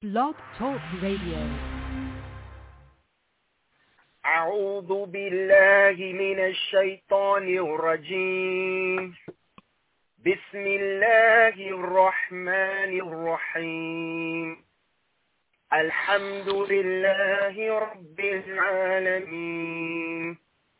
Blog Talk Radio. أعوذ بالله من الشيطان الرجيم. بسم الله الرحمن الرحيم. الحمد لله رب العالمين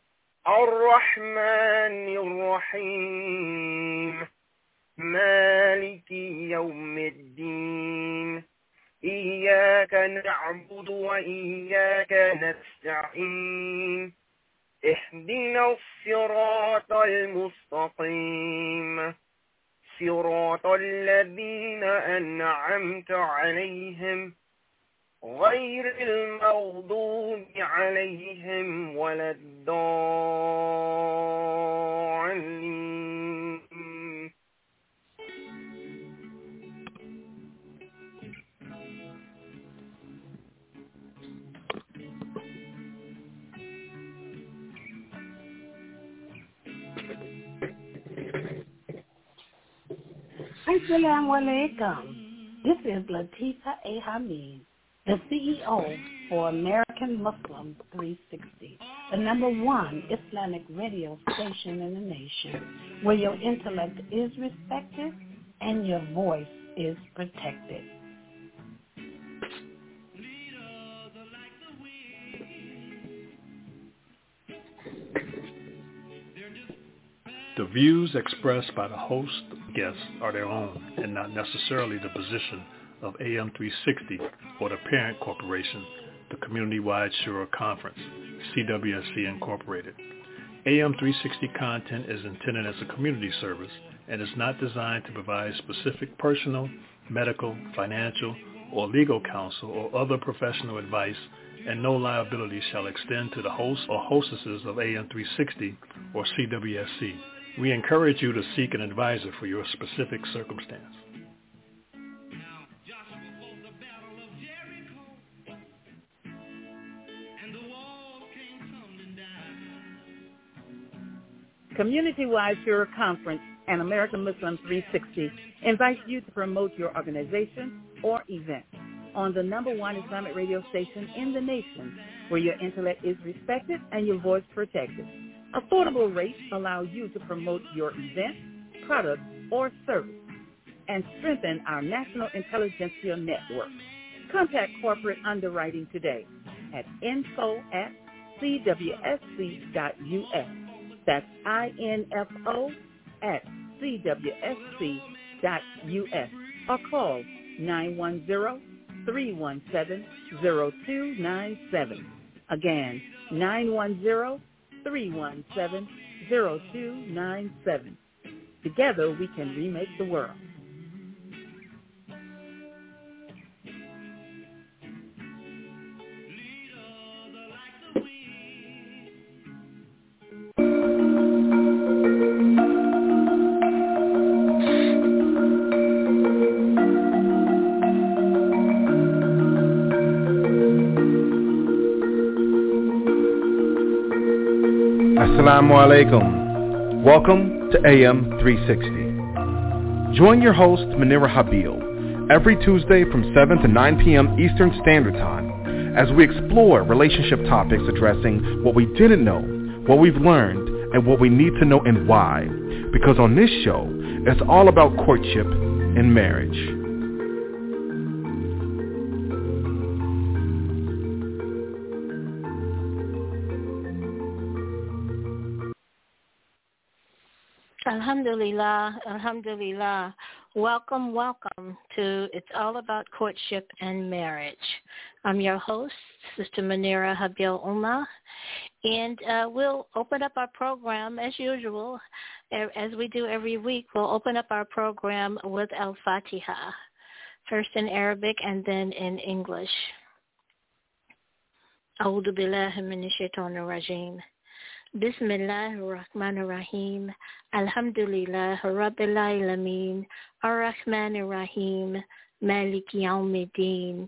الرحمن الرحيم مالك يوم الدين إياك نعبد وإياك نستعين اهدنا الصراط المستقيم صراط الذين أنعمت عليهم غير المغضوب عليهم ولا الضالين. Assalamu alaikum. This is Latifa A. Hamid, the CEO for American Muslim 360, the #1 Islamic radio station in the nation, where your intellect is respected and your voice is protected. The views expressed by the host and guests are their own and not necessarily the position of AM 360 or the parent corporation, the Community-Wide Shura Conference, CWSC Incorporated. AM 360 content is intended as a community service and is not designed to provide specific personal, medical, financial, or legal counsel or other professional advice, and no liability shall extend to the hosts or hostesses of AM 360 or CWSC. We encourage you to seek an advisor for your specific circumstance. Community-Wide Shura Conference and American Muslim 360 invites you to promote your organization or event on the #1 Islamic radio station in the nation, where your intellect is respected and your voice protected. Affordable rates allow you to promote your event, product, or service and strengthen our national intelligentsia network. Contact corporate underwriting today at info@cwsc.us. That's info@cwsc.us, or call 910-317-0297. Again, 910-317-0297. Together we can remake the world. Assalamu alaikum. Welcome to AM 360. Join your host, Munira Habil, every Tuesday from 7 to 9 p.m. Eastern Standard Time as we explore relationship topics addressing what we didn't know, what we've learned, and what we need to know and why. Because on this show, it's all about courtship and marriage. Alhamdulillah, alhamdulillah. Welcome, welcome to It's All About Courtship and Marriage. I'm your host, Sister Munira Habil Ummah, and we'll open up our program as usual, as we do every week. We'll open up our program with Al-Fatiha, first in Arabic and then in English. A'udhu billahi minash shaitanir rajim. Bismillahir Rahmanir Rahim. Alhamdulillah Rabbil Alamin. Ar-Rahmanir Rahim. Maliki Yawmiddin.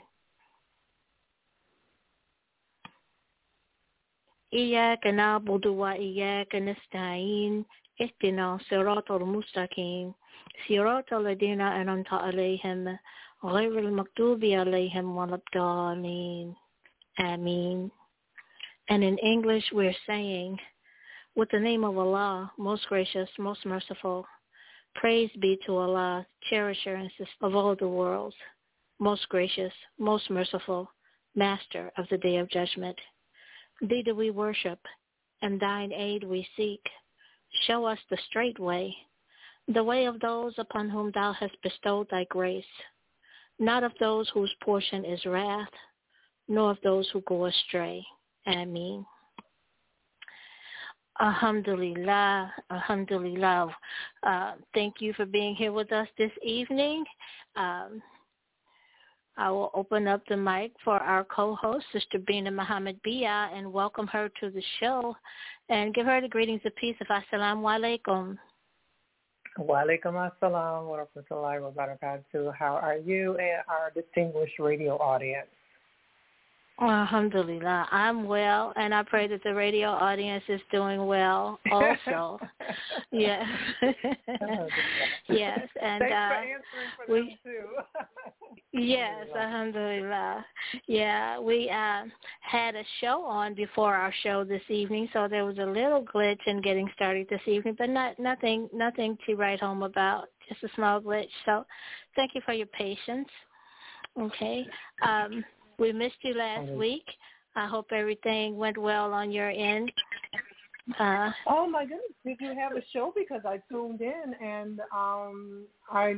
إياك نعبد وإياك نستعين اهدنا الصراط المستقيم صراط الذين أنعمت عليهم غير المغضوب عليهم ولا الضالين. Ameen. And in English, we're saying, with the name of Allah, most gracious, most merciful, praise be to Allah, cherisher and of all the worlds, most gracious, most merciful, master of the day of judgment. Thee do we worship, and thine aid we seek. Show us the straight way, the way of those upon whom thou hast bestowed thy grace, not of those whose portion is wrath, nor of those who go astray. Ameen. Alhamdulillah, alhamdulillah. Thank you for being here with us this evening. I will open up the mic for our co-host, Sister Bina Muhammad Bia, and welcome her to the show and give her the greetings of peace of Assalamu alaikum. Wa alaikum assalam wa rahmatullahi wa barakatuh. How are you and our distinguished radio audience? Alhamdulillah, I'm well, and I pray that the radio audience is doing well also. Yes. Yes, and thanks for answering for them too. Yes, alhamdulillah. Yeah, we had a show on before our show this evening, so there was a little glitch in getting started this evening, but nothing to write home about, just a small glitch. So thank you for your patience. Okay. We missed you last week. I hope everything went well on your end. Oh, my goodness. Did you have a show? Because I tuned in and I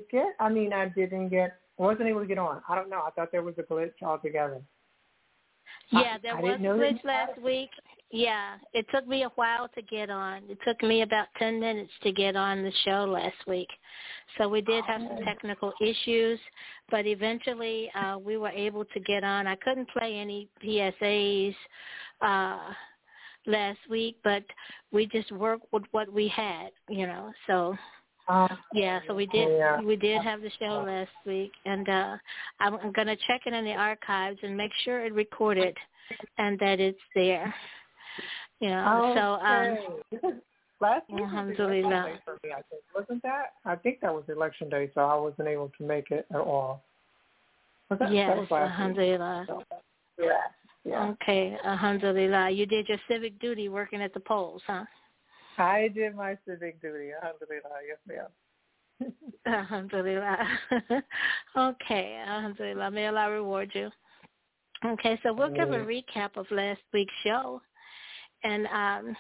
wasn't able to get on. I don't know. I thought there was a glitch altogether. Yeah, there was a glitch last week. Yeah, it took me a while to get on. It took me about 10 minutes to get on the show last week. So we did have some technical issues, but eventually we were able to get on. I couldn't play any PSAs last week, but we just worked with what we had, So so we did have the show last week, and I'm going to check it in the archives and make sure it recorded and that it's there. Last week alhamdulillah. was election day for me, I think. Wasn't that? I think that was election day, so I wasn't able to make it at all. Yes, that was last alhamdulillah. Week. Yeah. Okay, alhamdulillah. You did your civic duty working at the polls, huh? I did my civic duty, alhamdulillah. Yes, ma'am. Alhamdulillah. Okay, alhamdulillah. May Allah reward you. Okay, so we'll give a recap of last week's show. And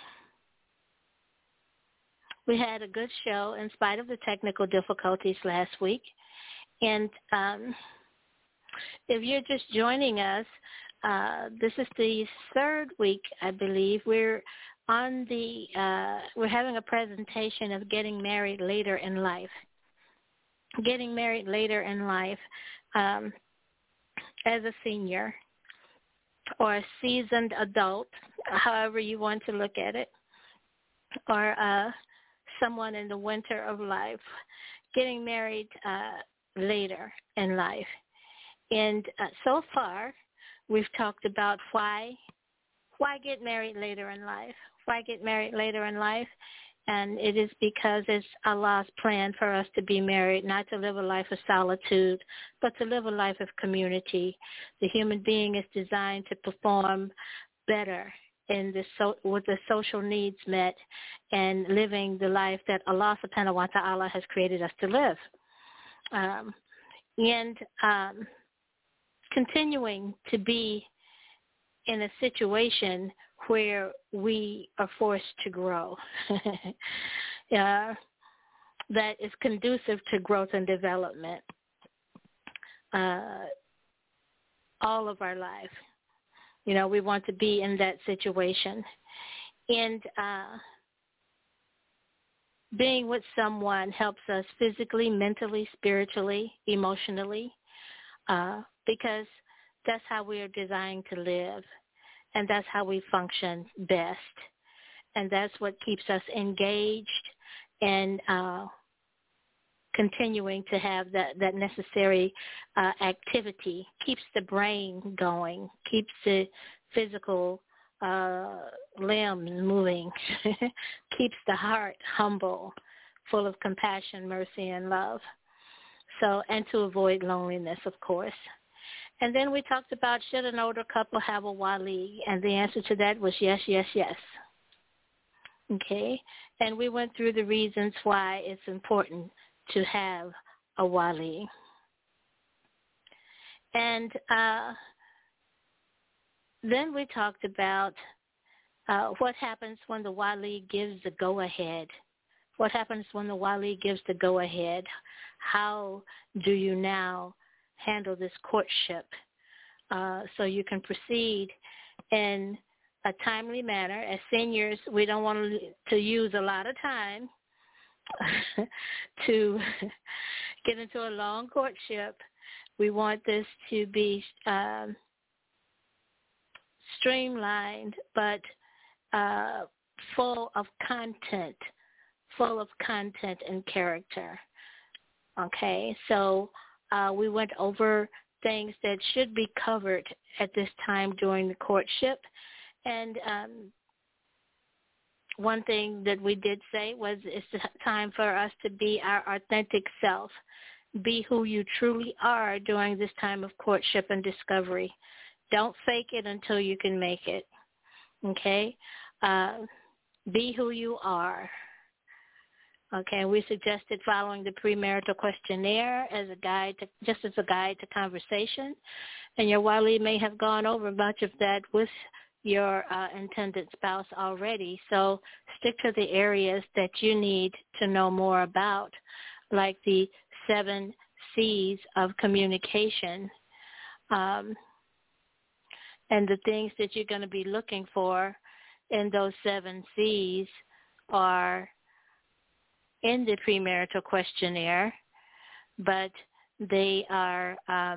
we had a good show in spite of the technical difficulties last week. And if you're just joining us, this is the third week, I believe. We're having a presentation of getting married later in life. Getting married later in life as a senior or a seasoned adult, however you want to look at it, or someone in the winter of life, getting married later in life. And so far, we've talked about why get married later in life. Why get married later in life? And it is because it's Allah's plan for us to be married, not to live a life of solitude, but to live a life of community. The human being is designed to perform better with the social needs met and living the life that Allah subhanahu wa ta'ala has created us to live. And continuing to be in a situation where we are forced to grow, that is conducive to growth and development all of our life. We want to be in that situation. And being with someone helps us physically, mentally, spiritually, emotionally, because that's how we are designed to live. And that's how we function best. And that's what keeps us engaged and continuing to have that necessary activity, keeps the brain going, keeps the physical limbs moving, keeps the heart humble, full of compassion, mercy, and love. So, and to avoid loneliness, of course. And then we talked about, should an older couple have a wali? And the answer to that was yes, yes, yes. Okay. And we went through the reasons why it's important to have a wali. And then we talked about what happens when the wali gives the go-ahead. What happens when the wali gives the go-ahead? How do you now handle this courtship so you can proceed in a timely manner? As seniors, we don't want to use a lot of time to get into a long courtship. We want this to be streamlined, but full of content and character. Okay, so we went over things that should be covered at this time during the courtship. And one thing that we did say was it's time for us to be our authentic self. Be who you truly are during this time of courtship and discovery. Don't fake it until you can make it. Okay? Be who you are. Okay, we suggested following the premarital questionnaire as a guide to conversation. And your wali may have gone over much of that with your intended spouse already. So stick to the areas that you need to know more about, like the 7 C's of communication. And the things that you're going to be looking for in those 7 C's are in the premarital questionnaire, but they are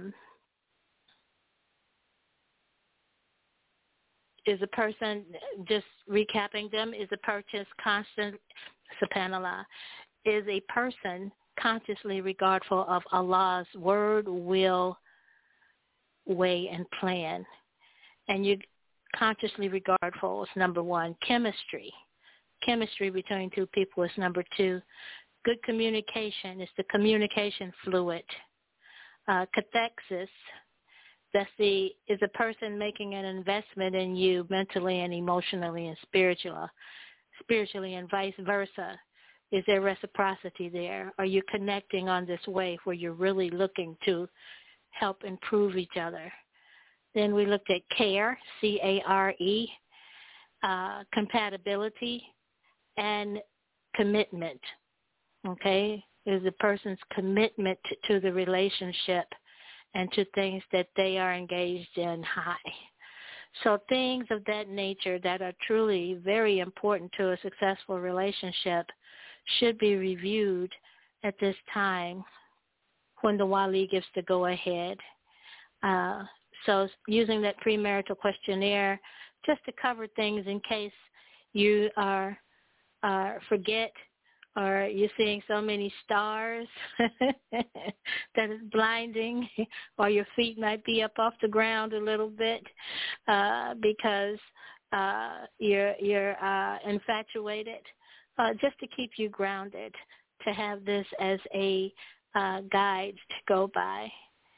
is a person, just recapping them, is a person constant, subhanAllah, is a person consciously regardful of Allah's word, will, way, and plan. And you consciously regardful is number 1. Chemistry between two people is number 2. Good communication is the communication fluid. Cathexis, is a person making an investment in you mentally and emotionally and spiritually, and vice versa. Is there reciprocity there? Are you connecting on this way where you're really looking to help improve each other? Then we looked at care, C-A-R-E, compatibility, and commitment. Okay? Is a person's commitment to the relationship and to things that they are engaged in high. So things of that nature that are truly very important to a successful relationship should be reviewed at this time when the wali gives the go-ahead. So using that premarital questionnaire just to cover things in case you are forget, or you're seeing so many stars that is blinding, or your feet might be up off the ground a little bit because you're infatuated, just to keep you grounded, to have this as a guide to go by.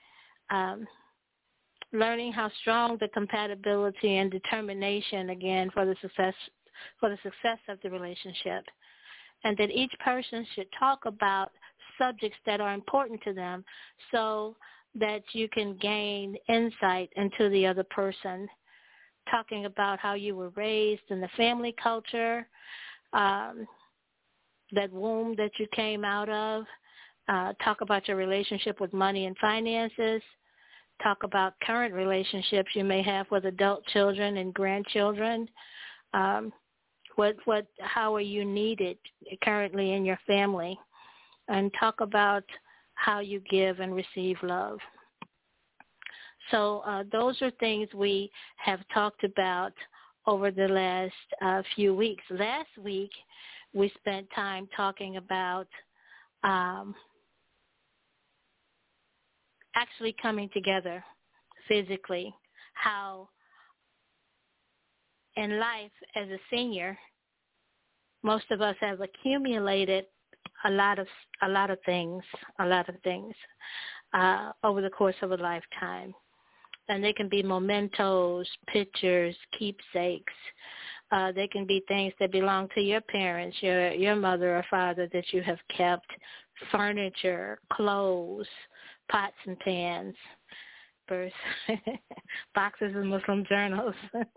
Learning how strong the compatibility and determination, again, for the success of the relationship. And that each person should talk about subjects that are important to them so that you can gain insight into the other person. Talking about how you were raised in the family culture, that womb that you came out of. Talk about your relationship with money and finances. Talk about current relationships you may have with adult children and grandchildren. How are you needed currently in your family? And talk about how you give and receive love. So those are things we have talked about over the last few weeks. Last week, we spent time talking about actually coming together physically, how in life as a senior, most of us have accumulated a lot of things over the course of a lifetime. And they can be mementos, pictures, keepsakes. They can be things that belong to your parents, your mother or father that you have kept, furniture, clothes, pots and pans, boxes of Muslim journals.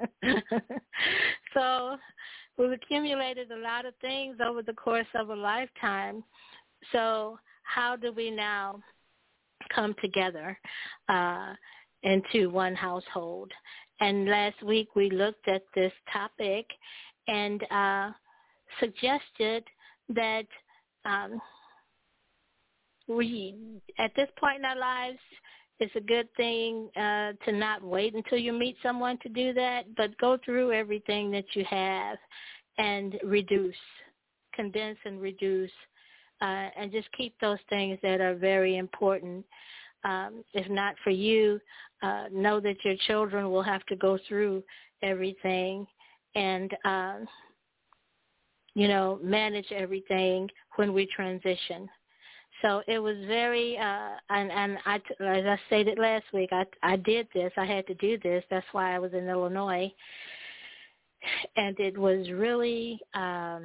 So we've accumulated a lot of things over the course of a lifetime. So how do we now come together into one household? And last week we looked at this topic and suggested that we, at this point in our lives, it's a good thing to not wait until you meet someone to do that, but go through everything that you have and condense and reduce, and just keep those things that are very important. If not for you, know that your children will have to go through everything and, manage everything when we transition. So it was very, and I, as I stated last week, I did this. I had to do this. That's why I was in Illinois. And it was really a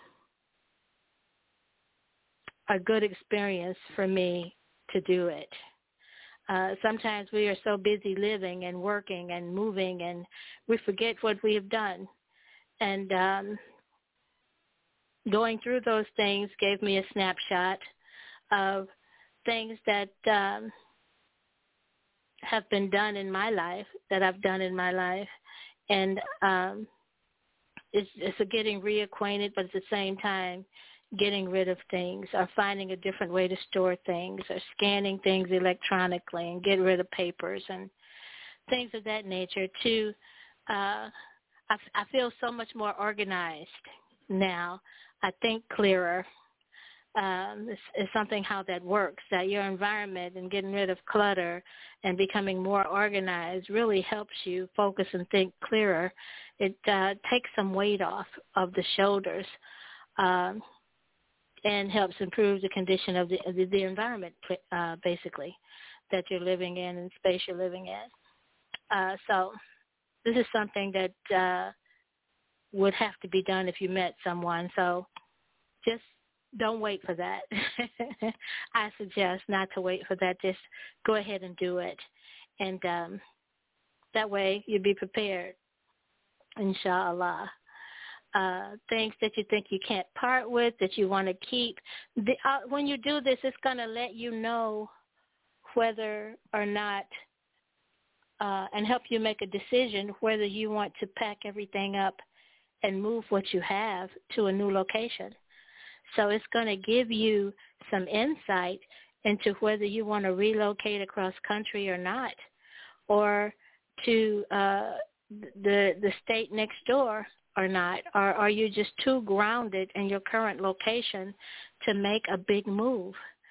good experience for me to do it. Sometimes we are so busy living and working and moving, and we forget what we have done. And going through those things gave me a snapshot of things that have been done in my life, that I've done in my life. And it's a getting reacquainted, but at the same time, getting rid of things or finding a different way to store things or scanning things electronically and get rid of papers and things of that nature. I feel so much more organized now. I think clearer. It's something how that works, that your environment and getting rid of clutter and becoming more organized really helps you focus and think clearer. It takes some weight off of the shoulders and helps improve the condition of the environment, basically, that you're living in and space you're living in. So this is something that would have to be done if you met someone. So just don't wait for that. I suggest not to wait for that. Just go ahead and do it. And that way you'll be prepared, inshallah. Things that you think you can't part with, that you want to keep. When you do this, it's going to let you know whether or not, and help you make a decision whether you want to pack everything up and move what you have to a new location. So it's going to give you some insight into whether you want to relocate across country or not, or to the state next door or not, or are you just too grounded in your current location to make a big move?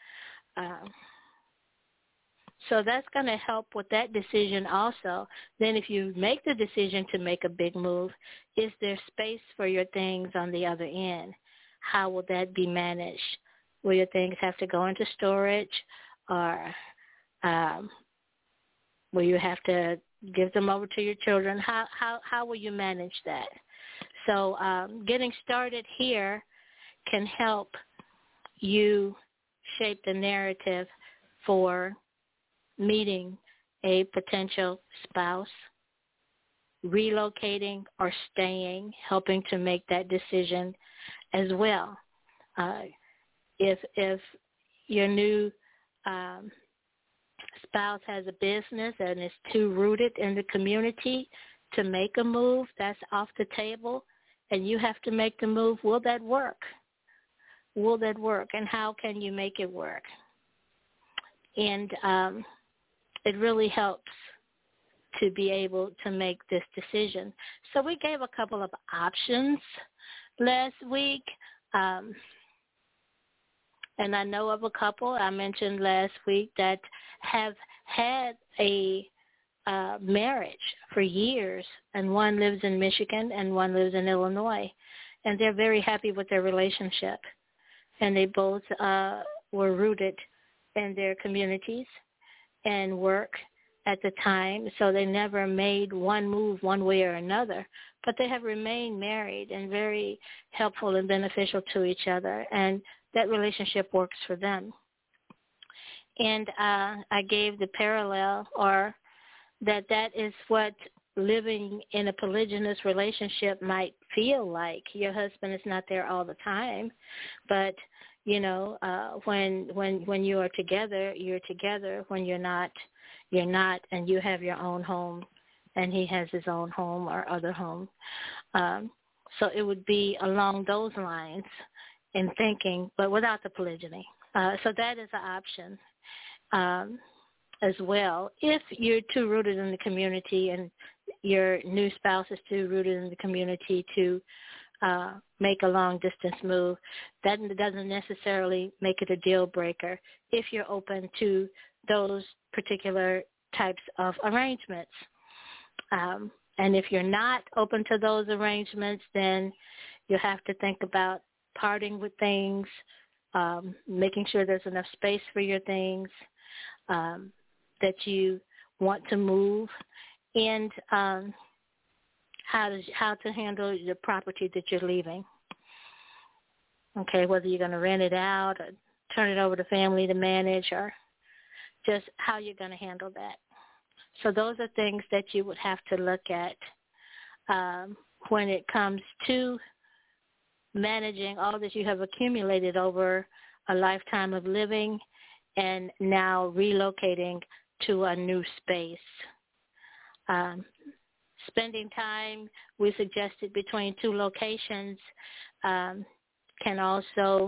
So that's going to help with that decision also. Then if you make the decision to make a big move, is there space for your things on the other end? How will that be managed? Will your things have to go into storage, or will you have to give them over to your children? How will you manage that? So getting started here can help you shape the narrative for meeting a potential spouse, relocating or staying, helping to make that decision as well. If your new spouse has a business and is too rooted in the community to make a move, that's off the table, and you have to make the move, will that work? Will that work? And how can you make it work? And it really helps to be able to make this decision. So we gave a couple of options last week. And I know of a couple I mentioned last week that have had a marriage for years, and one lives in Michigan and one lives in Illinois, and they're very happy with their relationship. and they both were rooted in their communities and work at the time, so they never made one move one way or another, but they have remained married and very helpful and beneficial to each other, and that relationship works for them. And I gave the parallel, or that is what living in a polygynous relationship might feel like. Your husband is not there all the time, but you know, when you are together, you're together. When you're not, and you have your own home, and he has his own home or other home. So it would be along those lines in thinking, but without the polygyny. So that is an option as well. If you're too rooted in the community and your new spouse is too rooted in the community to make a long-distance move, that doesn't necessarily make it a deal breaker if you're open to those particular types of arrangements. And if you're not open to those arrangements, then you'll have to think about parting with things, making sure there's enough space for your things that you want to move, and how to handle the property that you're leaving. Okay, whether you're going to rent it out or turn it over to family to manage, or just how you're going to handle that. So those are things that you would have to look at when it comes to managing all that you have accumulated over a lifetime of living and now relocating to a new space. Spending time, we suggested, between two locations can also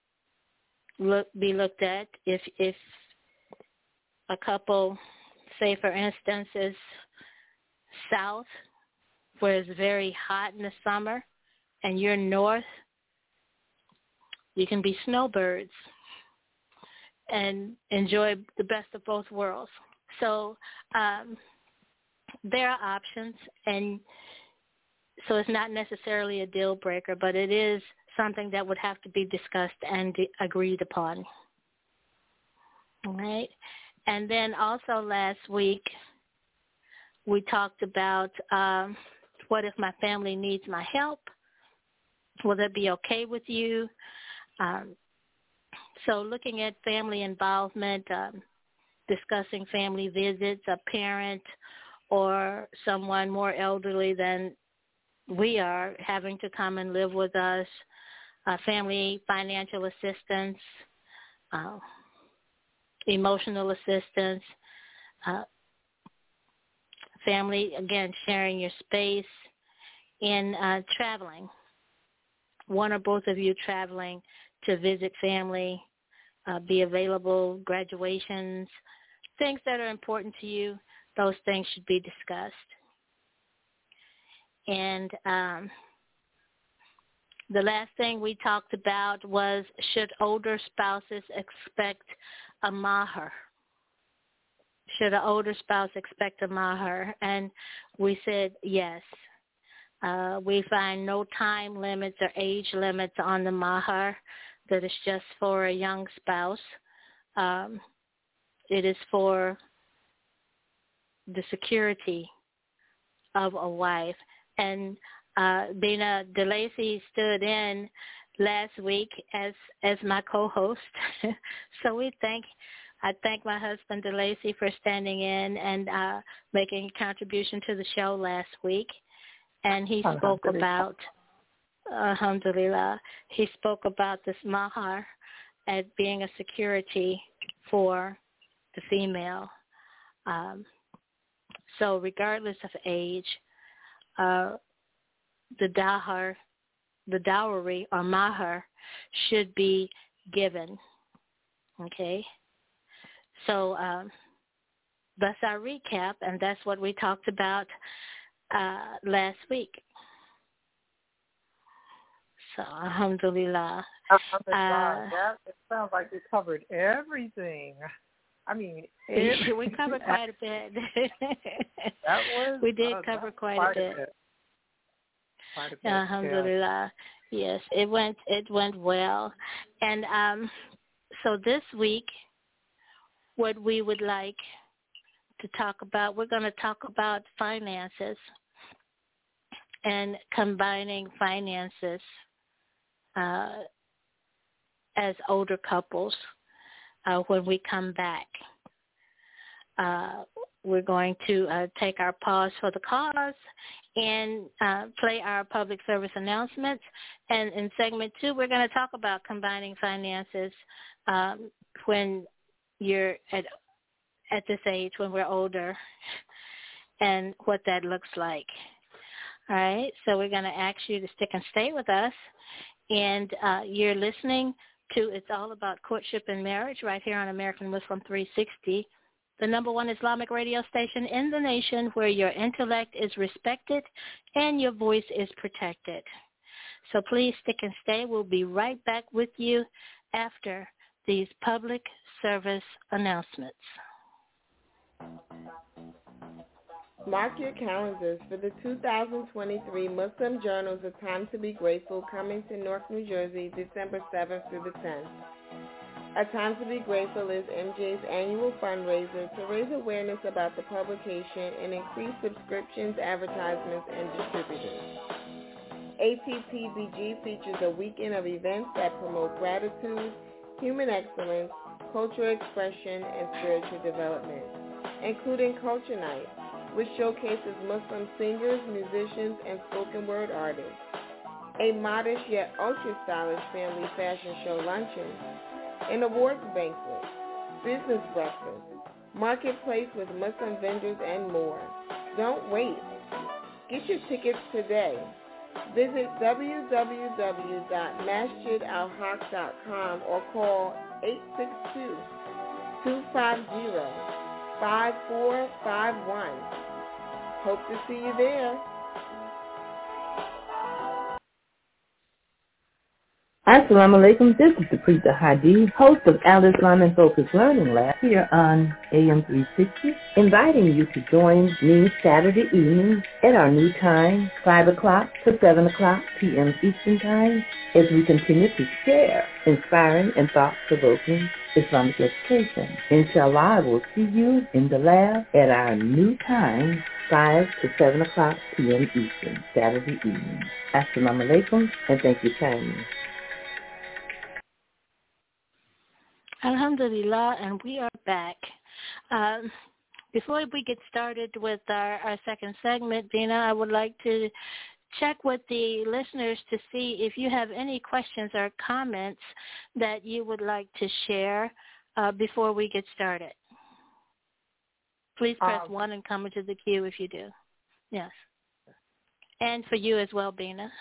be looked at. If a couple, say for instance, is south, where it's very hot in the summer, and you're north, you can be snowbirds and enjoy the best of both worlds. So there are options, and so it's not necessarily a deal breaker, but it is something that would have to be discussed and agreed upon. All right. And then also last week, we talked about what if my family needs my help? Will that be okay with you? So looking at family involvement, discussing family visits, a parent or someone more elderly than we are having to come and live with us, family financial assistance, emotional assistance, family, again, sharing your space, in traveling. One or both of you traveling to visit family, be available, graduations, things that are important to you, those things should be discussed. And the last thing we talked about was, should older spouses expect a mahar? Should an older spouse expect a mahar? And we said yes. We find no time limits or age limits on the mahar, that is just for a young spouse. It is for the security of a wife. And Bina DeLacy stood in last week as my co-host. So I thank my husband DeLacy for standing in and making a contribution to the show last week. And he spoke about, alhamdulillah, he spoke about this mahar as being a security for the female. So regardless of age, the dowry or mahar should be given. Okay? So that's our recap, and that's what we talked about last week. So, alhamdulillah. Alhamdulillah. It sounds like we covered everything. I mean, we covered quite a bit. We did cover quite a bit. Alhamdulillah. Yes, it went well. And so this week, what we would like to talk about, we're going to talk about finances and combining finances as older couples when we come back. We're going to take our pause for the cause and play our public service announcements. And in segment 2, we're going to talk about combining finances when you're at this age, when we're older, and what that looks like. All right, so we're going to ask you to stick and stay with us. And you're listening to It's All About Courtship and Marriage right here on American Muslim 360. The number one Islamic radio station in the nation where your intellect is respected and your voice is protected. So please stick and stay. We'll be right back with you after these public service announcements. Mark your calendars for the 2023 Muslim Journals A Time to Be Grateful coming to Newark, New Jersey, December 7th through the 10th. A Time to Be Grateful is MJ's annual fundraiser to raise awareness about the publication and increase subscriptions, advertisements, and distributors. ATTBG features a weekend of events that promote gratitude, human excellence, cultural expression, and spiritual development, including Culture Night, which showcases Muslim singers, musicians, and spoken word artists, a modest yet ultra-stylish family fashion show luncheon, an awards banquet, business breakfast, marketplace with Muslim vendors, and more. Don't wait. Get your tickets today. Visit www.masjidalhaq.com or call 862-250-5451. Hope to see you there. Assalamu alaikum, this is the Priest Hadid, host of Al-Islam and Focus Learning Lab here on AM 360, inviting you to join me Saturday evenings at our new time, 5 o'clock to 7 o'clock p.m. Eastern Time, as we continue to share inspiring and thought-provoking Islamic education. Inshallah, I will see you in the lab at our new time, 5 to 7 o'clock p.m. Eastern, Saturday evening. Assalamu alaikum, and thank you kindly. Alhamdulillah, and we are back. Before we get started with our second segment, Dina, I would like to check with the listeners to see if you have any questions or comments that you would like to share before we get started. Please press 1 and come into the queue if you do. Yes. And for you as well, Bina.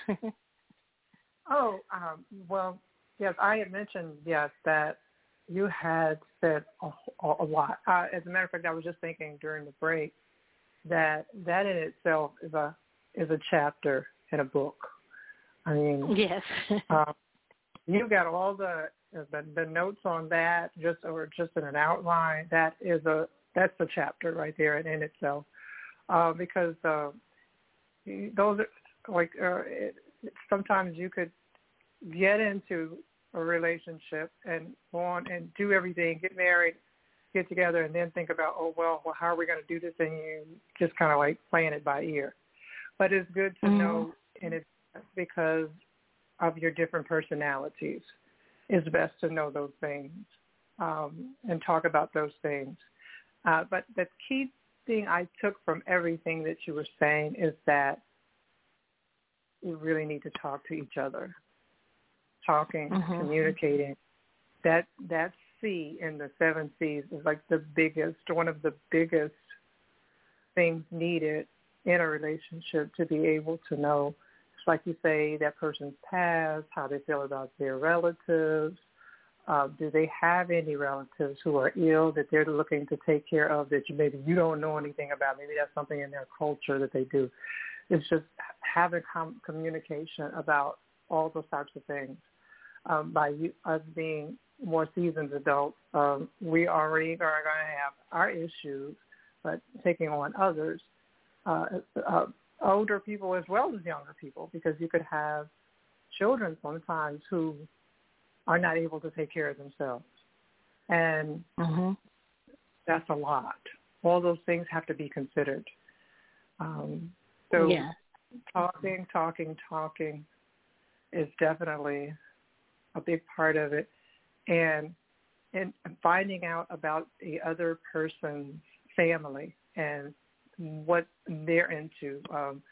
Well, yes, I had mentioned, that you had said a lot. As a matter of fact, I was just thinking during the break that in itself is a chapter in a book. I mean, yes. You got all the notes on that, just in an outline. That's a chapter right there in itself, because those are like sometimes you could get into a relationship and go on and do everything, get married, get together, and then think about, how are we going to do this? And you just kind of like playing it by ear. But it's good to know in it because of your different personalities. It's best to know those things and talk about those things. But the key thing I took from everything that you were saying is that we really need to talk to each other. Talking, communicating, that C in the 7 C's is like one of the biggest things needed in a relationship to be able to know, it's like you say, that person's past, how they feel about their relatives, do they have any relatives who are ill that they're looking to take care of that maybe you don't know anything about, maybe that's something in their culture that they do. It's just having communication about all those types of things. By us being more seasoned adults, we already are going to have our issues, but taking on others, older people as well as younger people, because you could have children sometimes who are not able to take care of themselves. And that's a lot. All those things have to be considered. So talking is definitely a big part of it. And finding out about the other person's family and what they're into,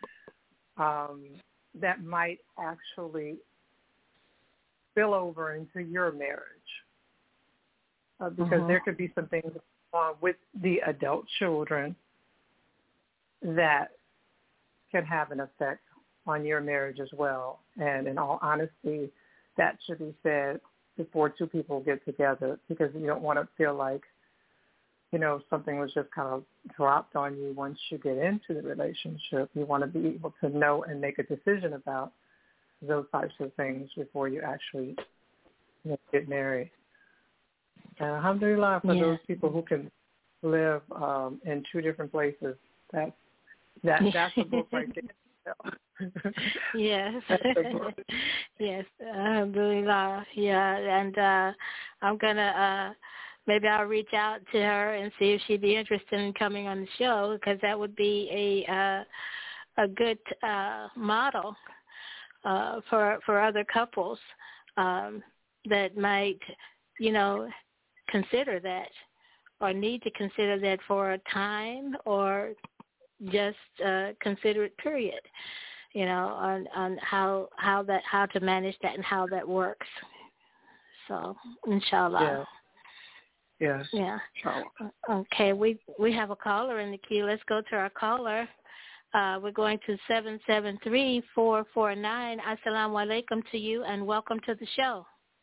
that might actually spill over into your marriage. Because there could be some things with the adult children that can have an effect on your marriage as well. And in all honesty, that should be said before two people get together, because you don't want to feel like, something was just kind of dropped on you once you get into the relationship. You want to be able to know and make a decision about those types of things before you actually get married. And alhamdulillah for those people who can live in two different places. That's a book right there. Yes. Yes. Alhamdulillah. Yeah. And I'm gonna maybe I'll reach out to her and see if she'd be interested in coming on the show, because that would be a good model for other couples that might, consider that or need to consider that for a time, or just consider it, period, on how to manage that and how that works. So, inshallah. Yes. Yeah. Okay, we have a caller in the queue. Let's go to our caller. We're going to 773-449. Assalamu alaikum to you, and welcome to the show.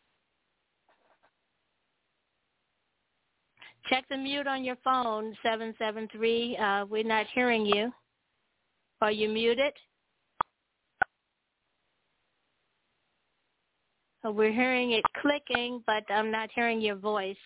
Check the mute on your phone, 773. We're not hearing you. Are you muted? We're hearing it clicking, but I'm not hearing your voice.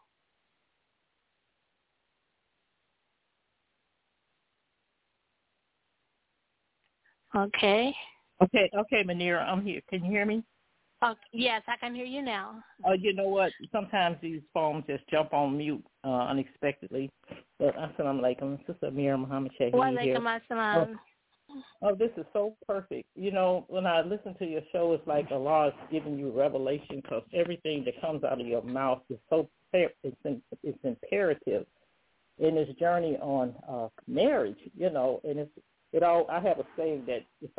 Okay, Manira, I'm here. Can you hear me? Yes, I can hear you now. You know what? Sometimes these phones just jump on mute unexpectedly. But assalamu alaikum. Sister Amira Muhammad Shahid here. Wa alaikum assalam. Oh, this is so perfect. When I listen to your show, it's like Allah is giving you revelation, because everything that comes out of your mouth is so it's imperative in this journey on marriage. And I have a saying that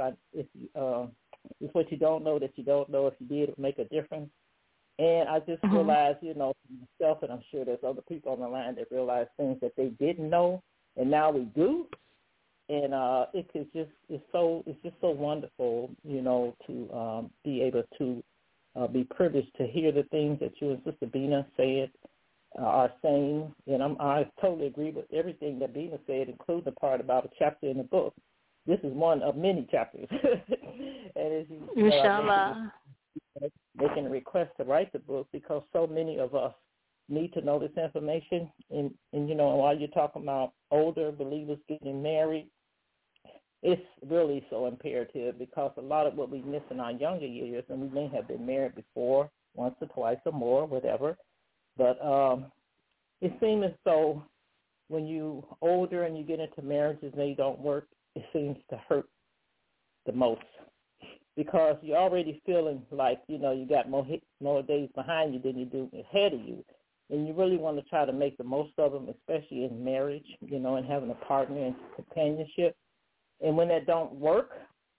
it's what you don't know that you don't know. If you did, it would make a difference. And I just realized, for myself, and I'm sure there's other people on the line that realize things that they didn't know, and now we do. And it's just so wonderful, to be able to be privileged to hear the things that you and Sister Bina are saying. And I totally agree with everything that Bina said, including the part about a chapter in the book. This is one of many chapters. And as Inshallah. Making a request to write the book, because so many of us need to know this information. And while you're talking about older believers getting married, it's really so imperative, because a lot of what we miss in our younger years, and we may have been married before, once or twice or more, whatever, but it seems as though when you older and you get into marriages and they don't work, it seems to hurt the most, because you're already feeling like, you got more days behind you than you do ahead of you. And you really want to try to make the most of them, especially in marriage, and having a partner and companionship. And when that don't work,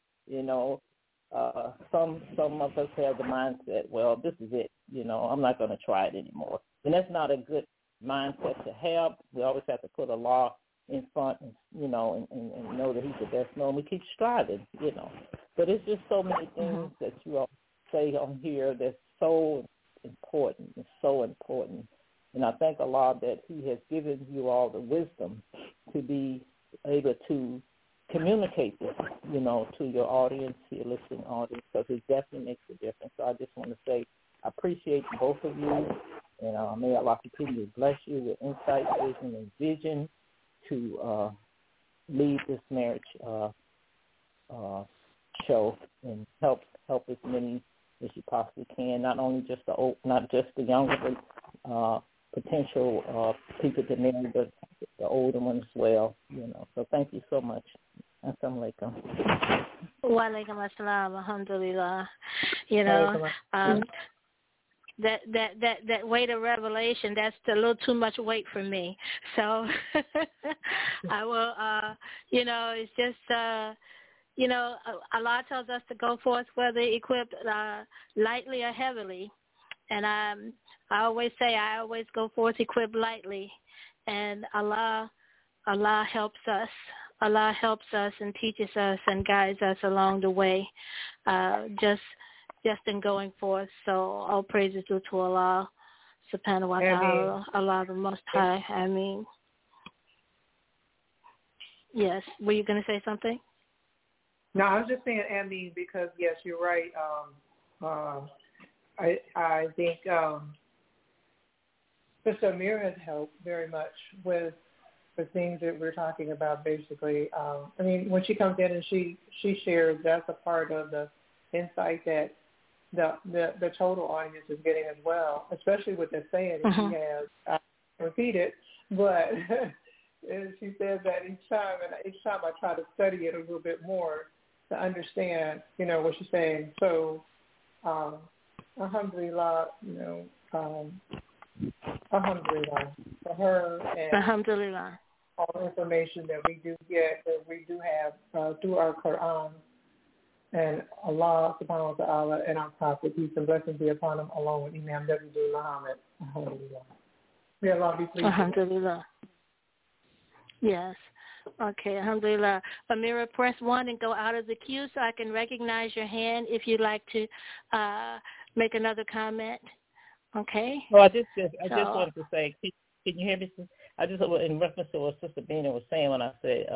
some of us have the mindset, well, this is it. I'm not going to try it anymore. And that's not a good mindset to have. We always have to put Allah in front, and and know that He's the best known. We keep striving, But it's just so many things that you all say on here that's so important. It's so important. And I thank Allah that He has given you all the wisdom to be able to communicate this, to your audience, to your listening audience, because it definitely makes a difference. So I just want to say I appreciate both of you, and may Allah continue to bless you with insight, vision, and vision to lead this marriage show and help help as many as you possibly can, not only just the old, not just the younger potential people to marry, but the older ones as well. So thank you so much. Assalamu alaikum. Wa alaikum assalam. Alhamdulillah. That weight of revelation, that's a little too much weight for me. So I will, it's just, Allah tells us to go forth whether equipped lightly or heavily. And I always say I always go forth equipped lightly. And Allah helps us. Allah helps us and teaches us and guides us along the way, just in going forth. So all praises due to Allah, subhanahu wa ta'ala, Allah the Most High. I mean, yes. Were you going to say something? No, I was just saying, Ameen, because yes, you're right. I think Sister Amir has helped very much with the things that we're talking about. Basically, when she comes in and she shares, that's a part of the insight that the total audience is getting as well, especially with the saying that she has. I repeat it, but she says that each time I try to study it a little bit more to understand, what she's saying. So, alhamdulillah, alhamdulillah for her and alhamdulillah. All the information that we do get, that we do have through our Quran. And Allah subhanahu wa ta'ala and our Prophet, peace and blessings be upon him, along with Imam W. Muhammad. Alhamdulillah. May Allah be pleased. Alhamdulillah. Yes. Okay, alhamdulillah. Amira, press 1 and go out of the queue so I can recognize your hand if you'd like to make another comment. Okay? Well, I just wanted to say, can you hear me? I just, in reference to what Sister Bina was saying when I said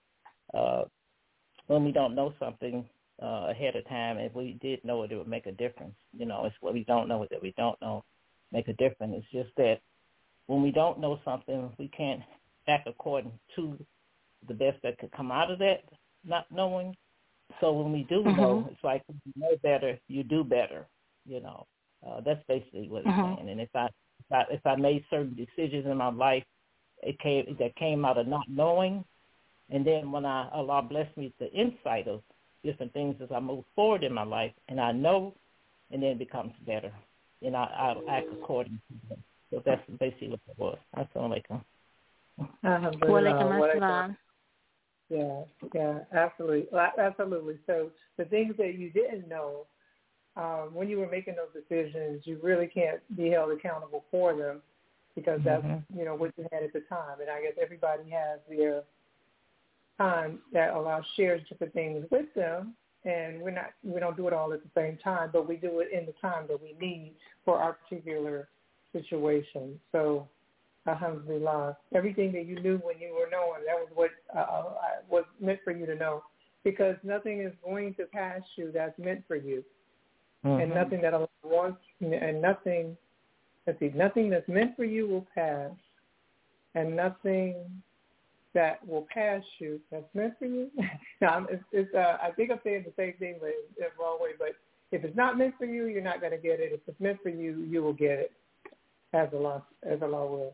when we don't know something ahead of time, if we did know it, it would make a difference. It's what we don't know that we don't know make a difference. It's just that when we don't know something, we can't act according to the best that could come out of that not knowing. So when we do know, it's like when you know better, you do better. That's basically what it's saying. And if I made certain decisions in my life, that came out of not knowing, and then when Allah blessed me with the insight of different things as I move forward in my life, and I know, and then it becomes better, and I'll act according to that. So that's basically what it was. Assalamu alaikum. Wa alaikum assalam. Yeah, absolutely. So the things that you didn't know, when you were making those decisions, you really can't be held accountable for them because that's, what you had at the time. And I guess everybody has their time that Allah shares different things with them, and we don't do it all at the same time, but we do it in the time that we need for our particular situation. So, alhamdulillah, everything that you knew when you were knowing, that was what was meant for you to know, because nothing is going to pass you that's meant for you, and nothing that Allah wants, and nothing that's meant for you will pass, and nothing that will pass you that's meant for you. Now, I think I'm saying the same thing, but in the wrong way. But if it's not meant for you, you're not going to get it. If it's meant for you, you will get it, as Allah will.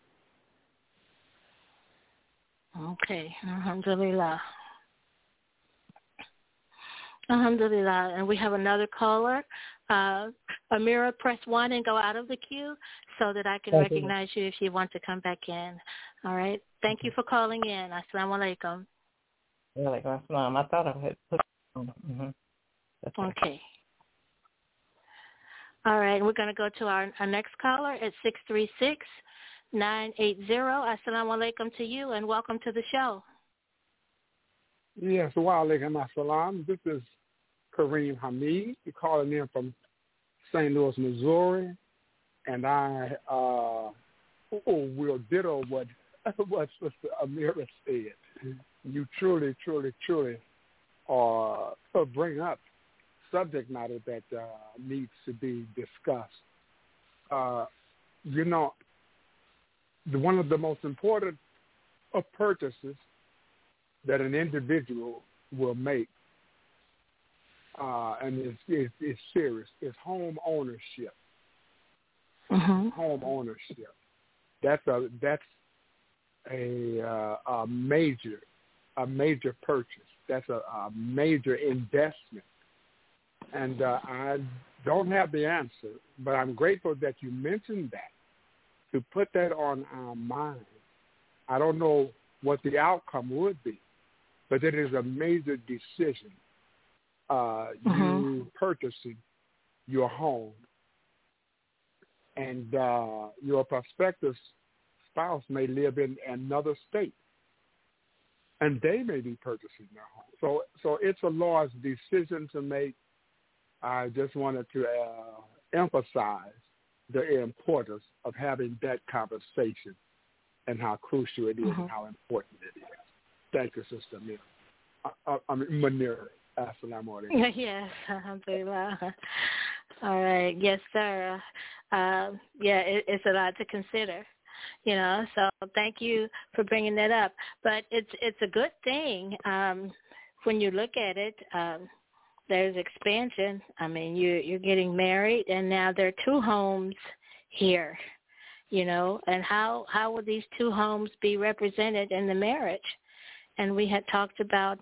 Okay, alhamdulillah. Alhamdulillah. And we have another caller. Amira, press 1 and go out of the queue so that I can recognize you if you want to come back in. All right. Thank you for calling in. Assalamu alaikum. Wa alaikum assalam. I thought I had put it on. Okay. All right. We're going to go to our next caller at 636-980. Assalamu alaikum to you, and welcome to the show. Yes, wa alaikum assalam. This is Kareem Hamid. You're calling in from St. Louis, Missouri, and I will ditto what Sister Amira said. You truly bring up subject matter that needs to be discussed. One of the most important purchases that an individual will make and it's serious. It's home ownership. Mm-hmm. Home ownership. That's a major purchase. That's a major investment. And I don't have the answer, but I'm grateful that you mentioned that, to put that on our mind. I don't know what the outcome would be, but it is a major decision. You purchasing your home, and your prospective spouse may live in another state, and they may be purchasing their home. So it's a large decision to make. I just wanted to emphasize the importance of having that conversation and how crucial it is and how important it is. Thank you, Sister Munira. Assalamu alaikum. Yes, alhamdulillah. All right. Yes, sir. It's a lot to consider, so thank you for bringing that up. But it's a good thing when you look at it. There's expansion. I mean, you're getting married, and now there are two homes here, and how will these two homes be represented in the marriage? And we had talked about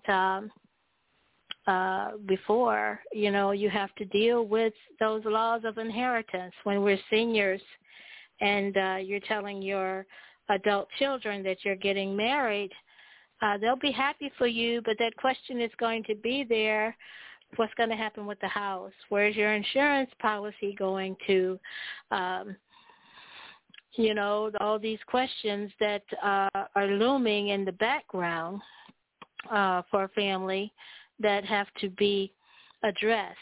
before, you have to deal with those laws of inheritance when we're seniors, and you're telling your adult children that you're getting married. They'll be happy for you, but that question is going to be there. What's going to happen with the house? Where's your insurance policy going to? All these questions that are looming in the background for a family that have to be addressed.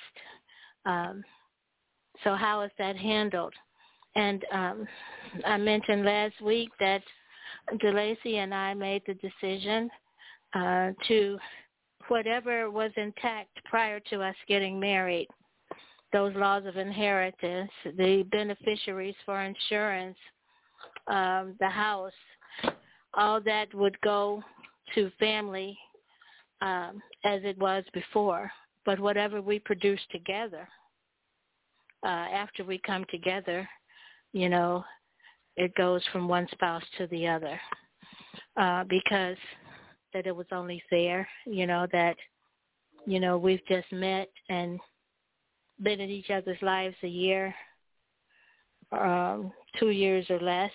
So how is that handled? And I mentioned last week that DeLacy and I made the decision to whatever was intact prior to us getting married, those laws of inheritance, the beneficiaries for insurance, the house, all that would go to family as it was before. But whatever we produce together, after we come together, it goes from one spouse to the other because that it was only fair, that, we've just met and been in each other's lives a year, 2 years or less.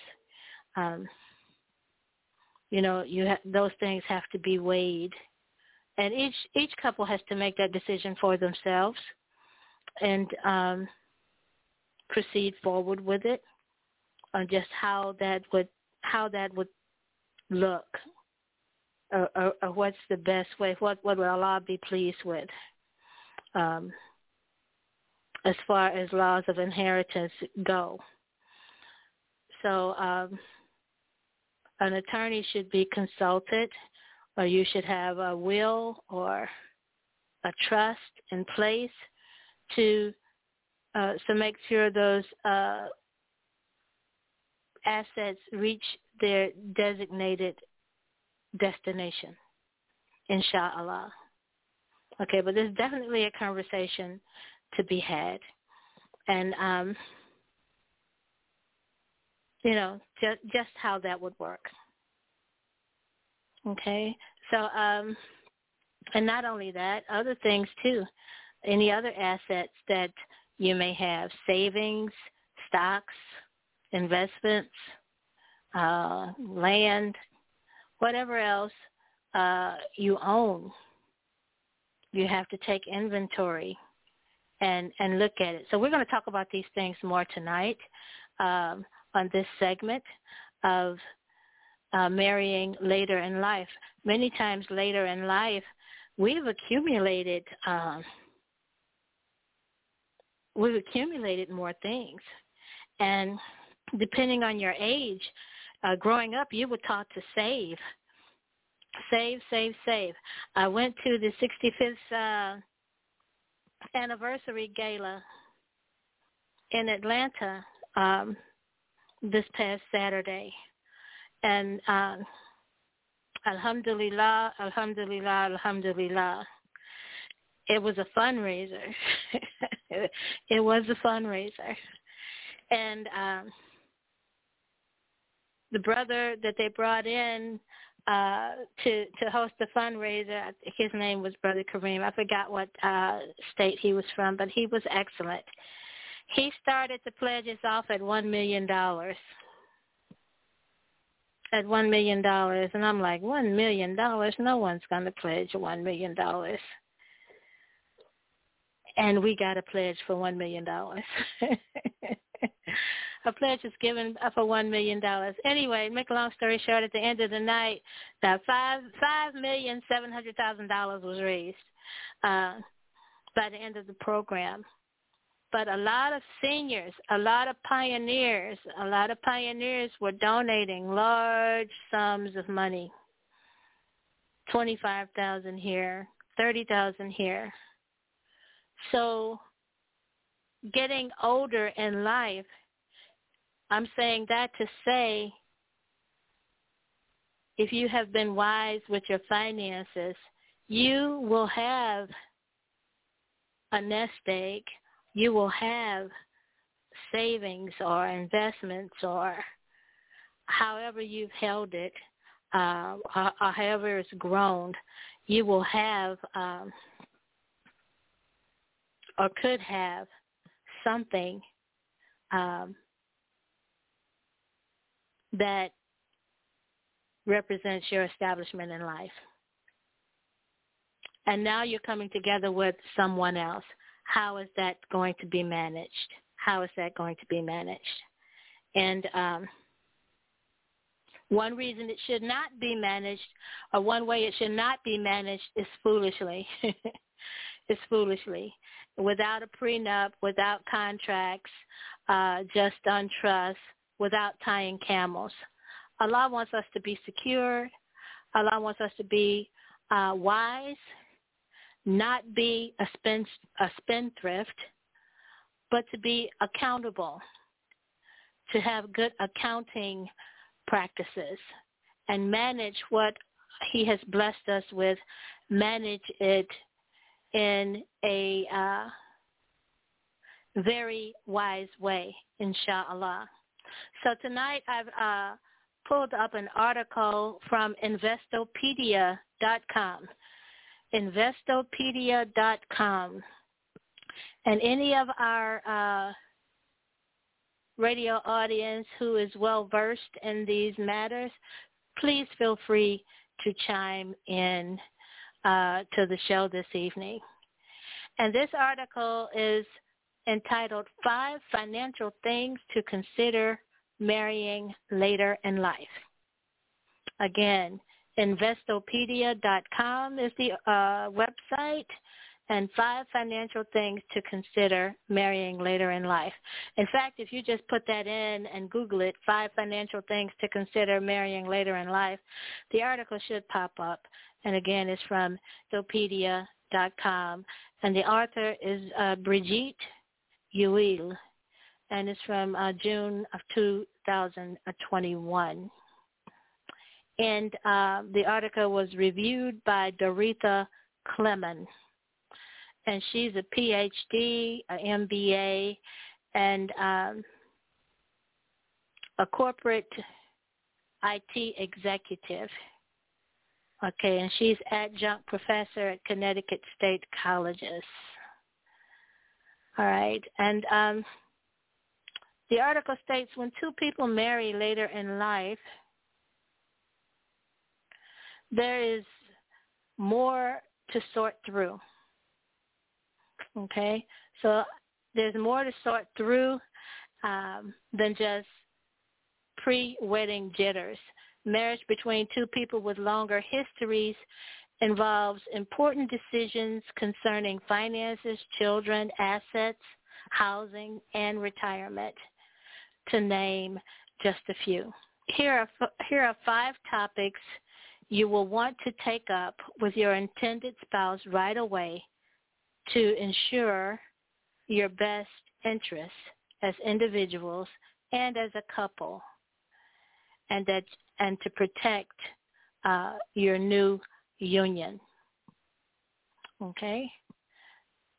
Those things have to be weighed. And each couple has to make that decision for themselves and proceed forward with it on just how that would look. Or what's the best way? What will Allah be pleased with? As far as laws of inheritance go. So an attorney should be consulted, or you should have a will or a trust in place to make sure those assets reach their designated destination, inshallah. Okay, but there's definitely a conversation to be had. And, just how that would work. Okay, so, and not only that, other things too. Any other assets that you may have, savings, stocks, investments, land, whatever else you own, you have to take inventory and look at it. So we're going to talk about these things more tonight on this segment of marrying later in life. Many times later in life, we've accumulated more things. And depending on your age, growing up, you were taught to save. Save. I went to the 65th anniversary gala in Atlanta this past Saturday. And alhamdulillah. it was a fundraiser. It was a fundraiser. And the brother that they brought in to host the fundraiser, his name was Brother Kareem. I forgot what state he was from, but he was excellent. He started the pledges off at $1 million. At $1 million, and I'm like, $1 million? No one's going to pledge $1 million. And we got a pledge for $1 million. A pledge was given for $1 million. Anyway, make a long story short, at the end of the night, about $5,700,000 was raised by the end of the program. But a lot of seniors, a lot of pioneers were donating large sums of money. $25,000 here, $30,000 here. So getting older in life, I'm saying that to say, if you have been wise with your finances, you will have a nest egg. You will have savings or investments or however you've held it, or however it's grown. You will have or could have something that represents your establishment in life. And now you're coming together with someone else. How is that going to be managed? How is that going to be managed? And one reason it should not be managed, or one way it should not be managed, is foolishly. It's foolishly. Without a prenup, without contracts, just on trust, without tying camels. Allah wants us to be secure. Allah wants us to be wise, not be a spendthrift, but to be accountable, to have good accounting practices, and manage what he has blessed us with, manage it in a very wise way, inshallah. So tonight I've pulled up an article from Investopedia.com. Investopedia.com. And any of our radio audience who is well-versed in these matters, please feel free to chime in to the show this evening. And this article is entitled 5 Financial Things to Consider Marrying Later in Life. Again, Investopedia.com is the website, and 5 financial things to consider marrying later in life. In fact, if you just put that in and Google it, 5 financial things to consider marrying later in life, the article should pop up. And again, it's from Investopedia.com. And the author is Brigitte Uil, and it's from June of 2021. And the article was reviewed by Doretha Clement. And she's a PhD, an MBA, and a corporate IT executive. Okay, and she's adjunct professor at Connecticut State Colleges. All right, and the article states, when 2 people marry later in life, there is more to sort through. Okay, so there's more to sort through than just pre-wedding jitters. Marriage between 2 people with longer histories involves important decisions concerning finances, children, assets, housing, and retirement, to name just a few. Here are 5 topics you will want to take up with your intended spouse right away to ensure your best interests as individuals and as a couple, and to protect your new union. Okay?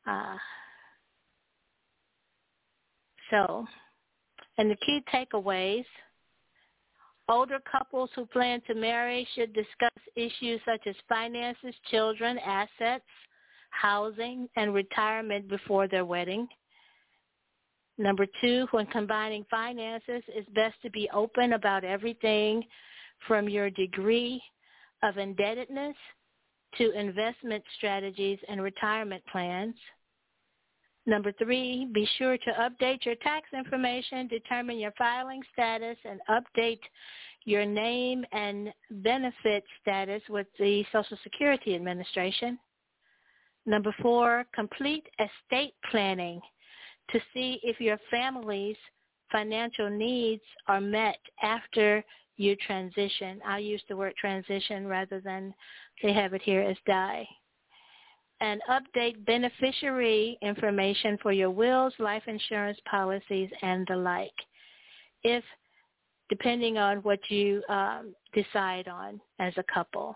And the key takeaways: older couples who plan to marry should discuss issues such as finances, children, assets, housing, and retirement before their wedding. Number 2, when combining finances, it's best to be open about everything from your degree of indebtedness to investment strategies and retirement plans. Number 3, be sure to update your tax information, determine your filing status, and update your name and benefit status with the Social Security Administration. Number 4, complete estate planning to see if your family's financial needs are met after you transition. I'll use the word transition rather than they have it here as die. And update beneficiary information for your wills, life insurance policies, and the like, if depending on what you decide on as a couple.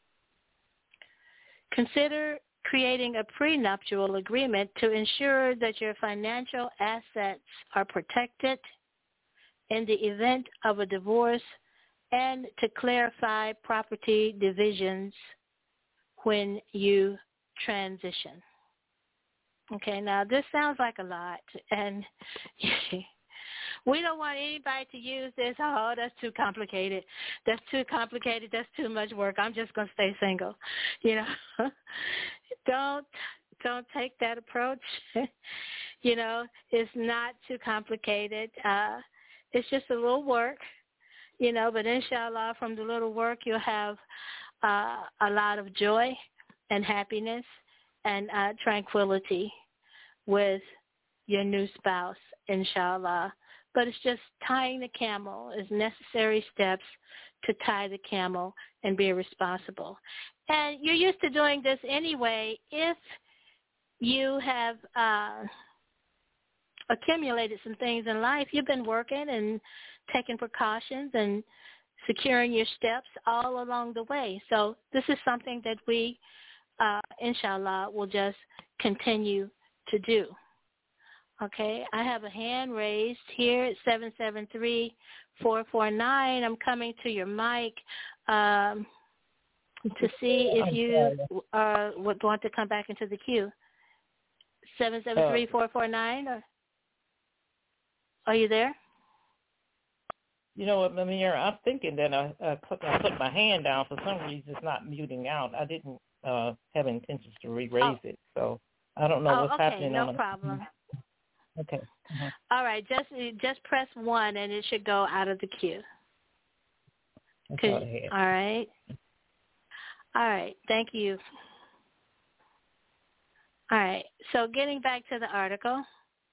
Consider creating a prenuptial agreement to ensure that your financial assets are protected in the event of a divorce and to clarify property divisions when you transition. Okay, now this sounds like a lot, and we don't want anybody to use this, oh, that's too complicated. That's too complicated. That's too much work. I'm just going to stay single. You know, don't take that approach. You know, it's not too complicated. It's just a little work, you know, but inshallah, from the little work, you'll have a lot of joy and happiness and tranquility with your new spouse, inshallah. But it's just tying the camel is necessary steps to tie the camel and be responsible. And you're used to doing this anyway if you have accumulated some things in life. You've been working and taking precautions and securing your steps all along the way. So this is something that we, inshallah, will just continue to do. Okay, I have a hand raised here at 773-449. I'm coming to your mic to see if you would want to come back into the queue. 773-449. Are you there? You know what, Mamir, I'm thinking that I put my hand down. For some reason, it's not muting out. I didn't have intentions to re-raise it, so I don't know what's happening. No problem. Okay. Uh-huh. All right, just press 1 and it should go out of the queue. Okay. All right. All right, thank you. All right, so getting back to the article.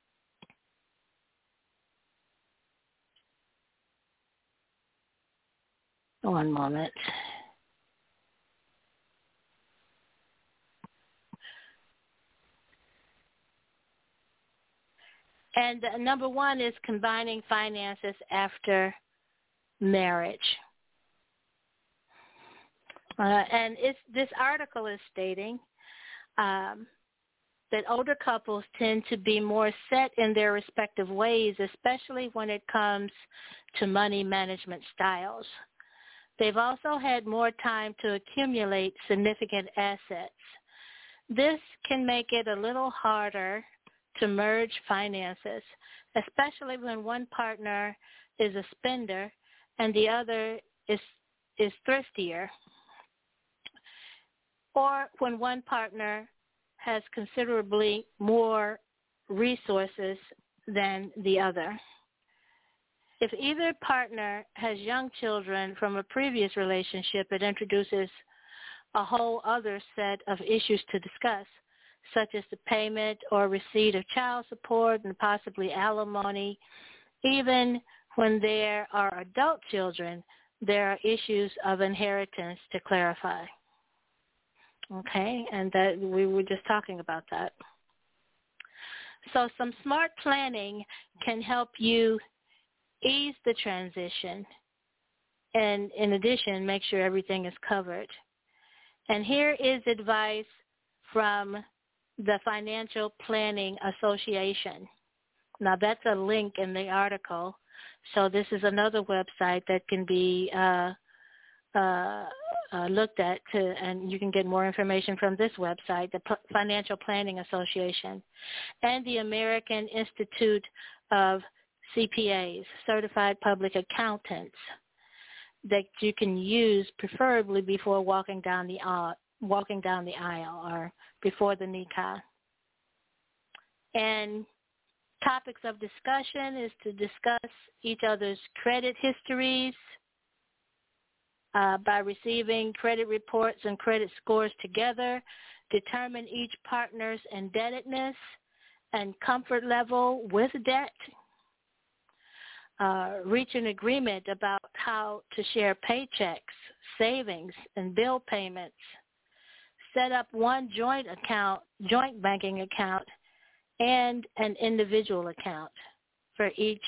One moment. And number 1 is combining finances after marriage. And this article is stating that older couples tend to be more set in their respective ways, especially when it comes to money management styles. They've also had more time to accumulate significant assets. This can make it a little harder to merge finances, especially when one partner is a spender and the other is thriftier, or when one partner has considerably more resources than the other. If either partner has young children from a previous relationship, it introduces a whole other set of issues to discuss, such as the payment or receipt of child support and possibly alimony. Even when there are adult children, there are issues of inheritance to clarify. Okay, and that we were just talking about that. So some smart planning can help you ease the transition and, in addition, make sure everything is covered. And here is advice from the Financial Planning Association. Now, that's a link in the article. So this is another website that can be looked at, and you can get more information from this website, the Financial Planning Association, and the American Institute of CPAs, Certified Public Accountants, that you can use preferably before walking down the aisle or before the nikah. And topics of discussion is to discuss each other's credit histories by receiving credit reports and credit scores together, determine each partner's indebtedness and comfort level with debt, reach an agreement about how to share paychecks, savings, and bill payments, set up one joint banking account, and an individual account for each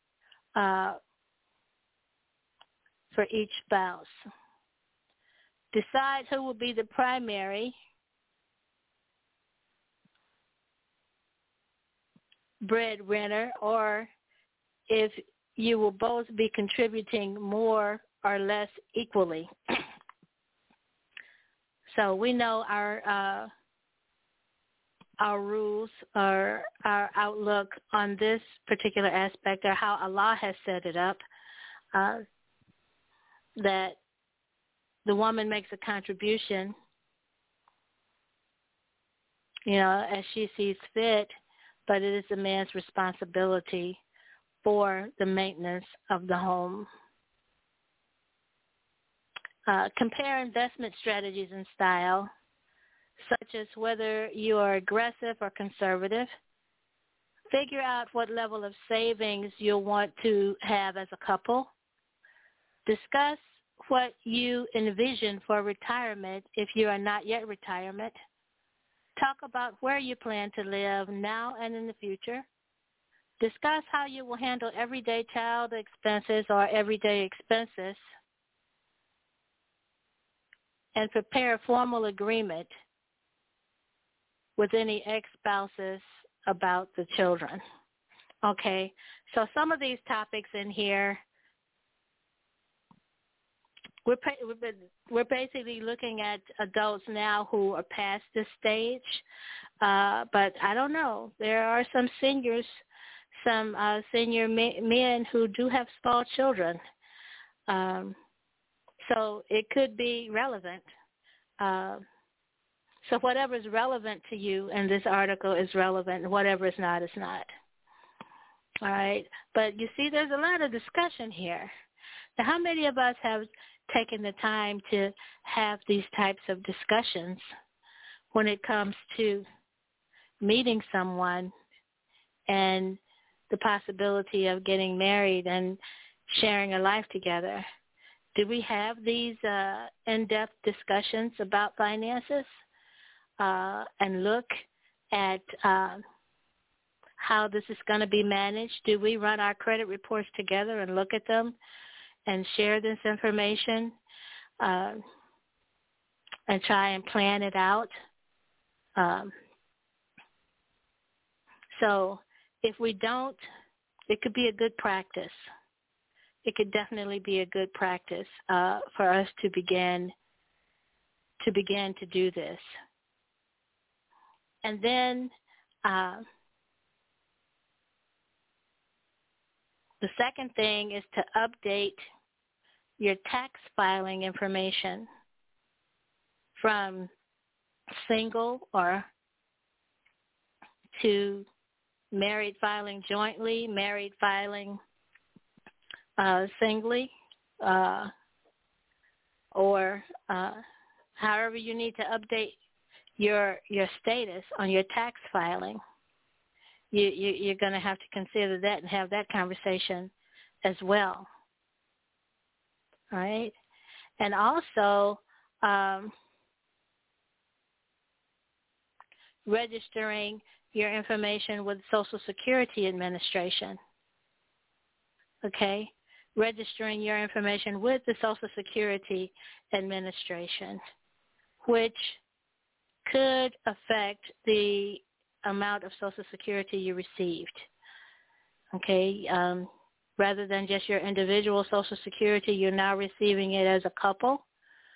spouse. Decide who will be the primary breadwinner, or if you will both be contributing more or less equally. So we know our rules or our outlook on this particular aspect, or how Allah has set it up, that the woman makes a contribution, as she sees fit, but it is the man's responsibility for the maintenance of the home. Compare investment strategies and style, such as whether you are aggressive or conservative. Figure out what level of savings you'll want to have as a couple. Discuss what you envision for retirement if you are not yet retirement. Talk about where you plan to live now and in the future. Discuss how you will handle everyday child expenses or everyday expenses. And prepare a formal agreement with any ex-spouses about the children. Okay, so some of these topics in here, we're basically looking at adults now who are past this stage, but I don't know. There are some seniors, some senior men who do have small children. So it could be relevant. So whatever is relevant to you in this article is relevant, and whatever is not is not. All right? But you see, there's a lot of discussion here. Now, how many of us have taken the time to have these types of discussions when it comes to meeting someone and the possibility of getting married and sharing a life together? Do we have these in-depth discussions about finances and look at how this is going to be managed? Do we run our credit reports together and look at them and share this information and try and plan it out? So if we don't, it could be a good practice. It could definitely be a good practice for us to begin to do this. And then the second thing is to update your tax filing information from single or to married filing jointly, married filing singly, or however you need to update your status on your tax filing. You're going to have to consider that and have that conversation as well. All right? And also registering your information with Social Security Administration. Okay? Registering your information with the Social Security Administration, which could affect the amount of Social Security you received. Okay, rather than just your individual Social Security, you're now receiving it as a couple.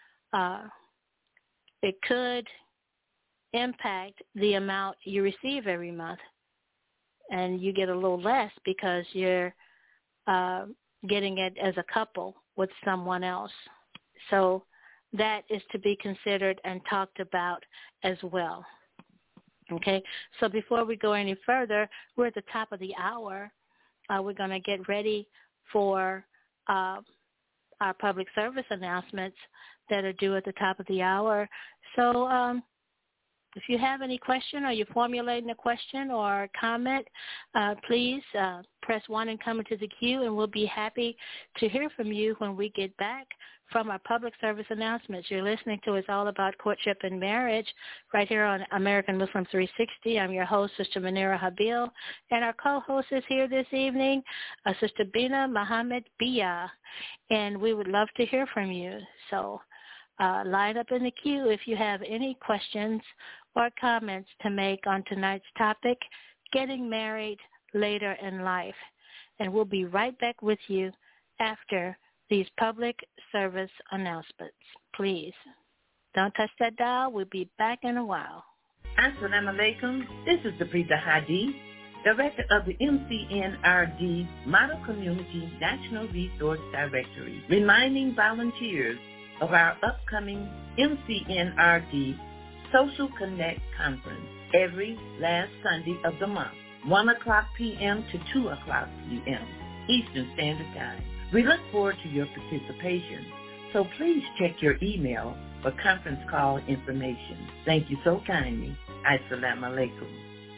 It could impact the amount you receive every month, and you get a little less because you're getting it as a couple with someone else. So that is to be considered and talked about as well. Okay, so before we go any further, we're at the top of the hour. We're going to get ready for our public service announcements that are due at the top of the hour. So if you have any question or you're formulating a question or comment, please press 1 and come into the queue, and we'll be happy to hear from you when we get back from our public service announcements. You're listening to It's All About Courtship and Marriage right here on American Muslim 360. I'm your host, Sister Munira Habil, and our co-host is here this evening, Sister Bina Muhammad Bia, and we would love to hear from you. So line up in the queue if you have any questions or comments to make on tonight's topic, getting married later in life. And we'll be right back with you after these public service announcements. Please don't touch that dial. We'll be back in a while. Assalamu alaikum. This is the Sabrina Hadi, Director of the MCNRD Model Community National Resource Directory, reminding volunteers of our upcoming MCNRD Social Connect Conference every last Sunday of the month, 1 o'clock p.m. to 2 o'clock p.m. Eastern Standard Time. We look forward to your participation, so please check your email for conference call information. Thank you so kindly. Assalamu alaikum.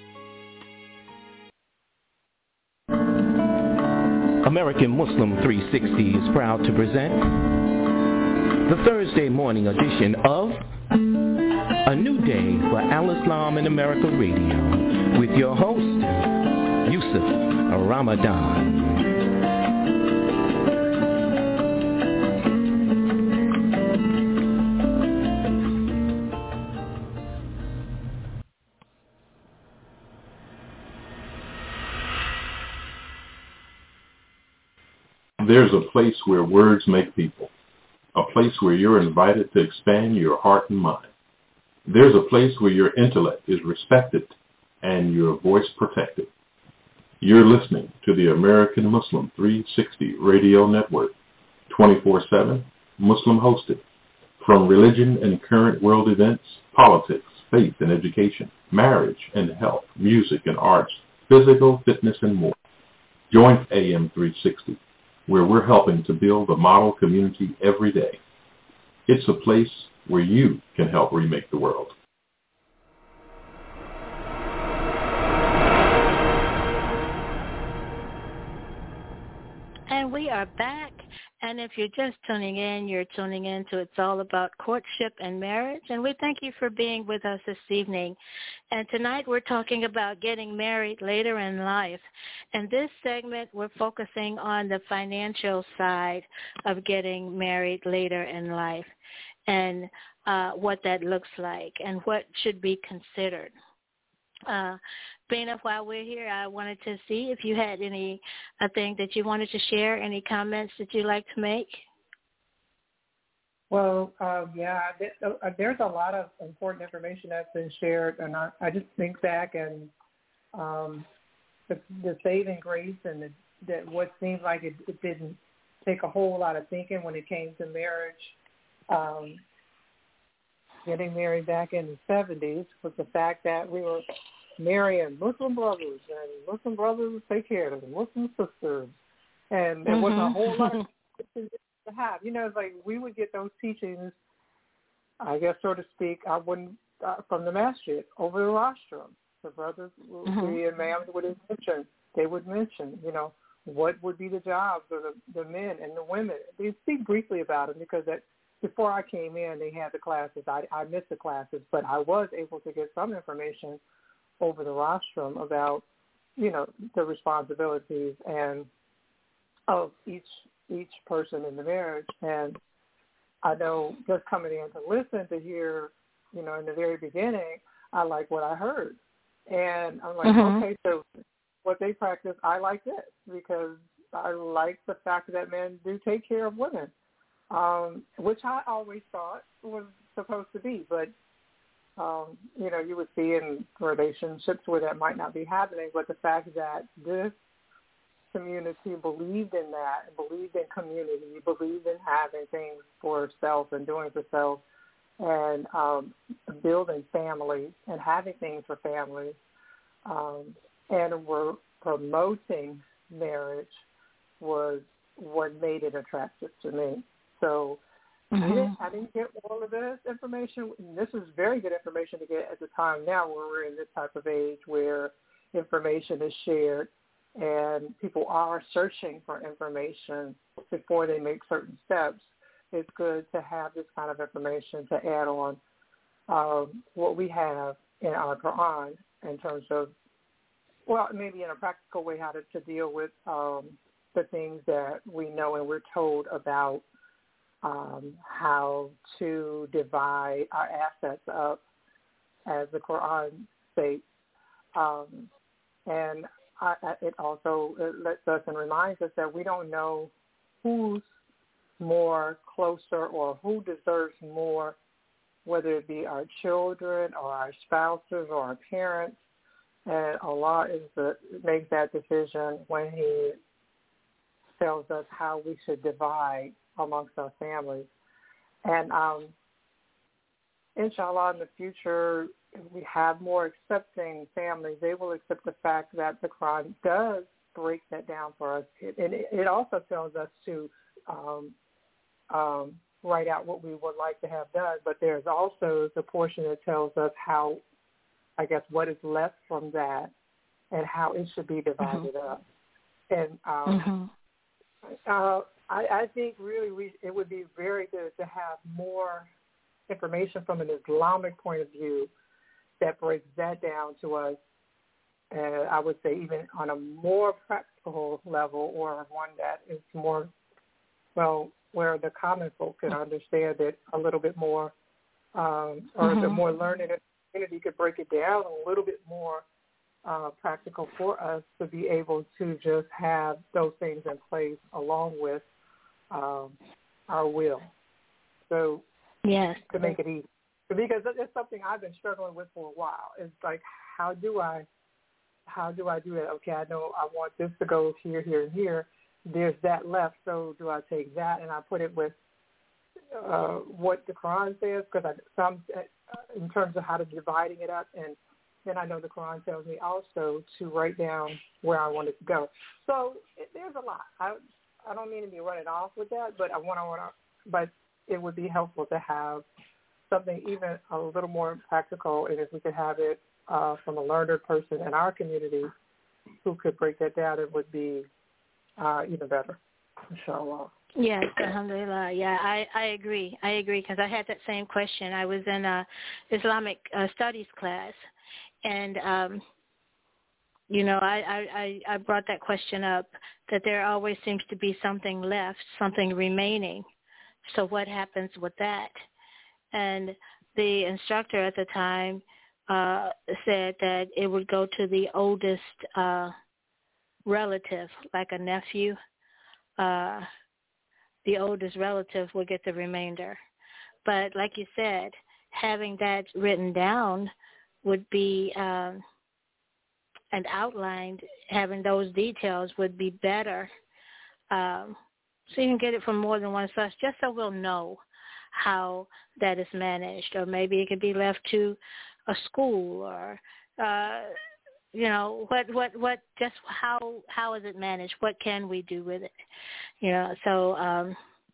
American Muslim 360 is proud to present the Thursday morning edition of A New Day for Al-Islam in America Radio with your host, Yusuf Ramadan. There's a place where words make people, a place where you're invited to expand your heart and mind. There's a place where your intellect is respected and your voice protected. You're listening to the American Muslim 360 Radio Network, 24/7, Muslim hosted. From religion and current world events, politics, faith and education, marriage and health, music and arts, physical fitness and more. Join AM 360. Where we're helping to build a model community every day. It's a place where you can help remake the world. And we are back. And if you're just tuning in, you're tuning in to It's All About Courtship and Marriage. And we thank you for being with us this evening. And tonight we're talking about getting married later in life. And this segment, we're focusing on the financial side of getting married later in life and what that looks like and what should be considered. Bina, while we're here, I wanted to see if you had anything that you wanted to share, any comments that you'd like to make. Well, there's a lot of important information that's been shared, and I just think back and the saving grace and that what seemed like it didn't take a whole lot of thinking when it came to marriage. Getting married back in the 70s was the fact that we were marrying Muslim brothers, and Muslim brothers would take care of the Muslim sisters, and there wasn't a whole lot of to have. You know, it's like we would get those teachings, I guess, so to speak, from the masjid over the rostrum. The brothers would be, and ma'ams would mention, you know, what would be the jobs of the men and the women. They speak briefly about it because before I came in, they had the classes. I missed the classes, but I was able to get some information over the rostrum about, you know, the responsibilities and of each person in the marriage. And I know just coming in to listen to hear in the very beginning, I like what I heard. And I'm like, okay, so what they practice, I like this because I like the fact that men do take care of women, which I always thought was supposed to be. But, you would see in relationships where that might not be happening. But the fact that this community believed in that, believed in community, believed in having things for self and doing for self, and building families and having things for families, and were promoting marriage was what made it attractive to me. So I didn't get all of this information. This is very good information to get at the time now where we're in this type of age where information is shared and people are searching for information before they make certain steps. It's good to have this kind of information to add on what we have in our Quran in terms of, well, maybe in a practical way how to deal with the things that we know and we're told about how to divide our assets up, as the Quran states. And it also lets us and reminds us that we don't know who's more closer or who deserves more, whether it be our children or our spouses or our parents. And Allah makes that decision when He tells us how we should divide amongst our families. And inshallah, in the future, if we have more accepting families, they will accept the fact that the Quran does break that down for us. And it also tells us to write out what we would like to have done, but there's also the portion that tells us how, I guess, what is left from that and how it should be divided up. And I think really it would be very good to have more information from an Islamic point of view that breaks that down to us, and I would say even on a more practical level, or one that is more, well, where the common folk can understand it a little bit more, or the more learned community could break it down a little bit more practical for us to be able to just have those things in place along with our will. So to make it easy. Because it's something I've been struggling with for a while. It's like, how do I do it? Okay, I know I want this to go here, here, and here. There's that left, so do I take that and I put it with what the Quran says? Because in terms of how to dividing it up, and then I know the Quran tells me also to write down where I want it to go. So there's a lot. I don't mean to be running off with that, but but it would be helpful to have something even a little more practical, and if we could have it from a learned person in our community who could break that down, it would be even better, inshallah. Yes, alhamdulillah. Yeah, I agree. Because I had that same question. I was in a Islamic studies class, and I brought that question up, that there always seems to be something left, something remaining. So what happens with that? And the instructor at the time said that it would go to the oldest relative, like a nephew. The oldest relative will get the remainder. But like you said, having that written down would be and outlined, having those details would be better. So you can get it from more than one source, just so we'll know how that is managed. Or maybe it could be left to a school, or what just how is it managed? What can we do with it? So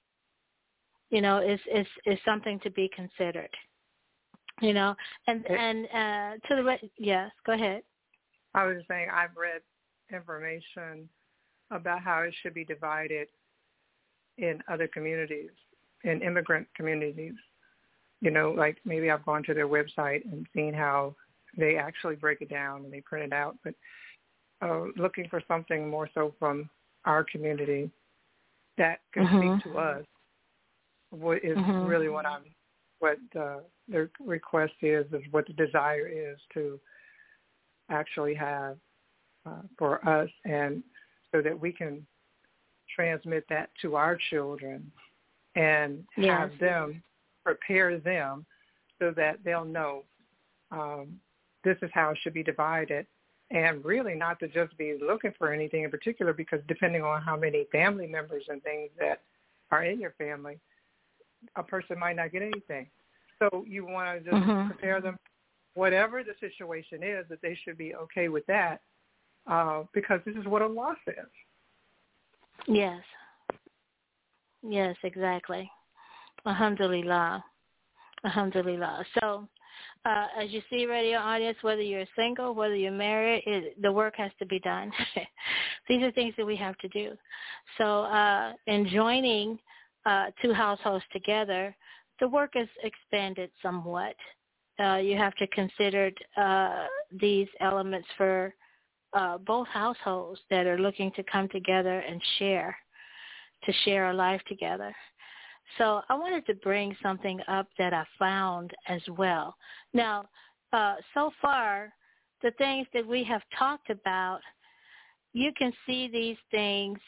it's something to be considered. And to the right, yes, go ahead. I was just saying, I've read information about how it should be divided in other communities, in immigrant communities. Like maybe I've gone to their website and seen how they actually break it down and they print it out. But looking for something more so from our community that can speak to us is really what the request is what the desire is to actually have for us, and so that we can transmit that to our children and have them, prepare them so that they'll know this is how it should be divided, and really not to just be looking for anything in particular, because depending on how many family members and things that are in your family, a person might not get anything. So you want to just prepare them, whatever the situation is, that they should be okay with that, because this is what Allah says. Yes. Yes, exactly. Alhamdulillah. Alhamdulillah. So, as you see, radio audience, whether you're single, whether you're married, the work has to be done. These are things that we have to do. So, in joining two households together, the work is expanded somewhat. You have to consider these elements for both households that are looking to come together and share a life together. So I wanted to bring something up that I found as well. Now, so far, the things that we have talked about, you can see these things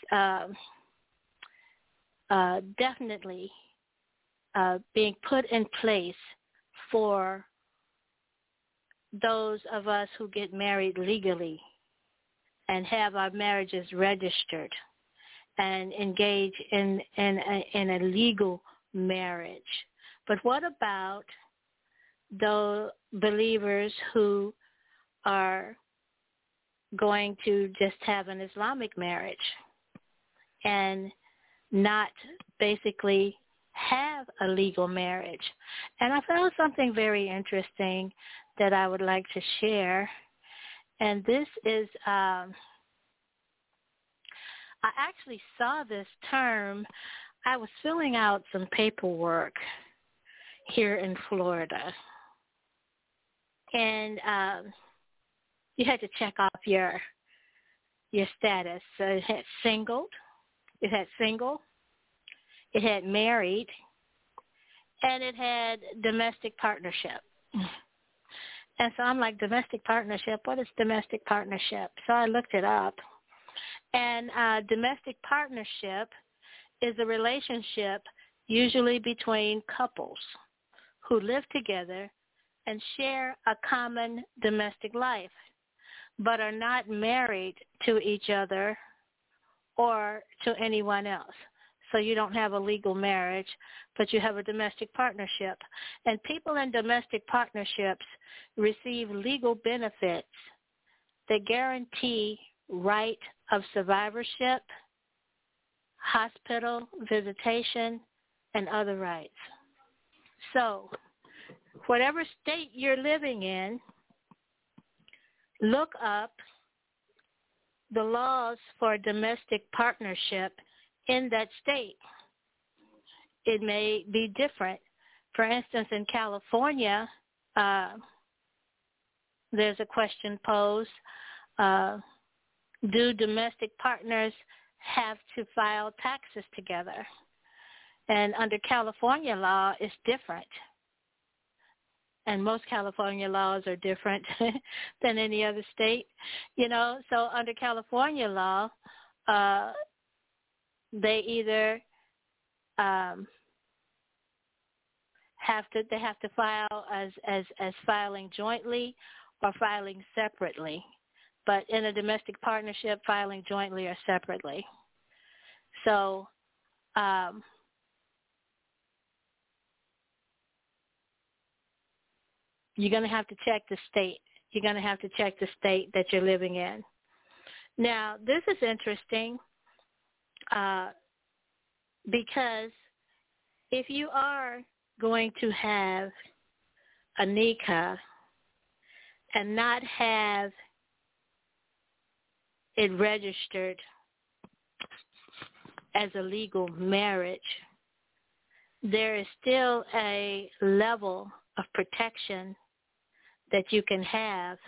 definitely being put in place for those of us who get married legally and have our marriages registered and engage in a legal marriage. But what about the believers who are going to just have an Islamic marriage and not basically have a legal marriage? And I found something very interesting that I would like to share. And this is, I actually saw this term. I was filling out some paperwork here in Florida. And you had to check off your status. So it had single, it had married, and it had domestic partnership. And so I'm like, domestic partnership? What is domestic partnership? So I looked it up. And domestic partnership is a relationship usually between couples who live together and share a common domestic life, but are not married to each other or to anyone else. So you don't have a legal marriage, but you have a domestic partnership. And people in domestic partnerships receive legal benefits that guarantee right of survivorship, hospital visitation, and other rights. So whatever state you're living in, look up the laws for domestic partnership in that state. It may be different. For instance, in California, there's a question posed, do domestic partners have to file taxes together? And under California law, it's different. And most California laws are different than any other state, you know. So under California law, they either have to file as filing jointly or filing separately. But in a domestic partnership, filing jointly or separately. So you're going to have to check the state. You're going to have to check the state that you're living in. Now, this is interesting because if you are going to have a nikah and not have it registered as a legal marriage, there is still a level of protection that you can have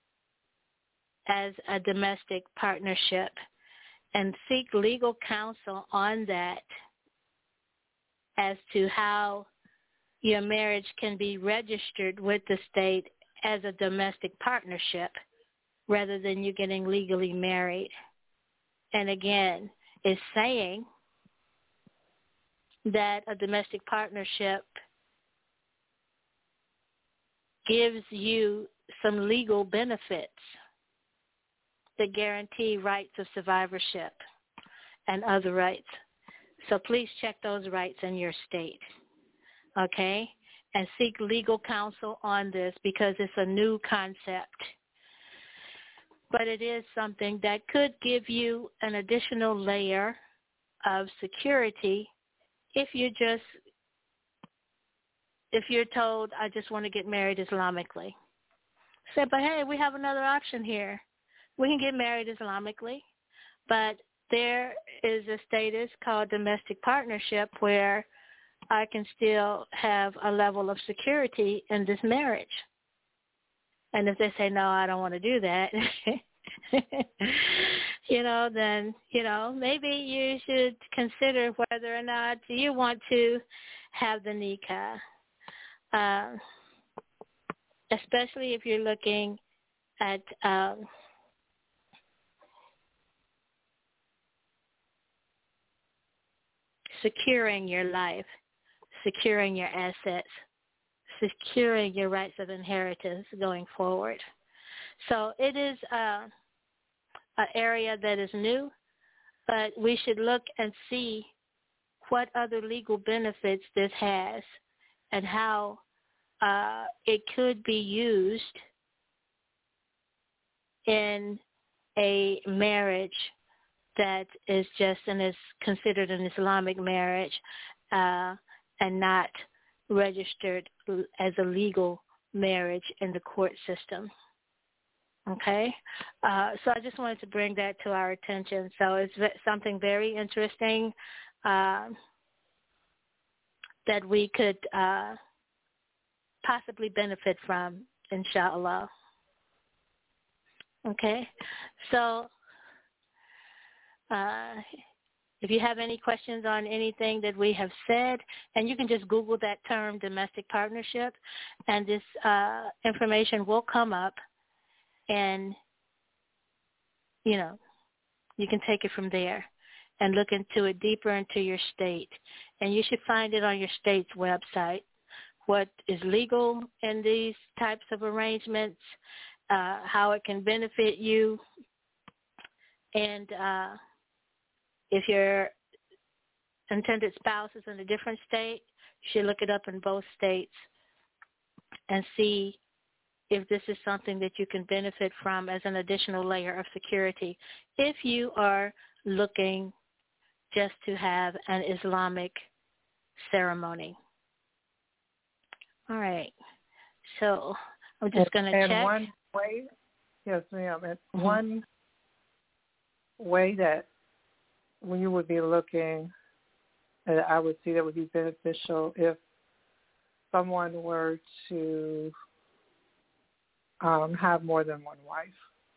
as a domestic partnership, and seek legal counsel on that as to how your marriage can be registered with the state as a domestic partnership rather than you getting legally married. And again, it's saying that a domestic partnership gives you some legal benefits that guarantee rights of survivorship and other rights. So please check those rights in your state, okay? And seek legal counsel on this because it's a new concept. But it is something that could give you an additional layer of security if you're told, I just want to get married Islamically. Say, but hey, we have another option here. We can get married Islamically, but there is a status called domestic partnership where I can still have a level of security in this marriage. And if they say, no, I don't want to do that, then, maybe you should consider whether or not you want to have the nikah, especially if you're looking at securing your life, securing your assets, securing your rights of inheritance going forward. So it is an area that is new, but we should look and see what other legal benefits this has and how it could be used in a marriage that is just and is considered an Islamic marriage and not registered as a legal marriage in the court system. Okay? So I just wanted to bring that to our attention. So it's something very interesting that we could possibly benefit from, inshallah. Okay? So if you have any questions on anything that we have said, and you can just Google that term, domestic partnership, and this information will come up, and, you can take it from there and look into it deeper into your state. And you should find it on your state's website, what is legal in these types of arrangements, how it can benefit you, and if your intended spouse is in a different state, you should look it up in both states and see if this is something that you can benefit from as an additional layer of security if you are looking just to have an Islamic ceremony. All right. So I'm just going to check. And one way, yes, ma'am, and one way that when you would be looking, I would see that would be beneficial if someone were to have more than one wife.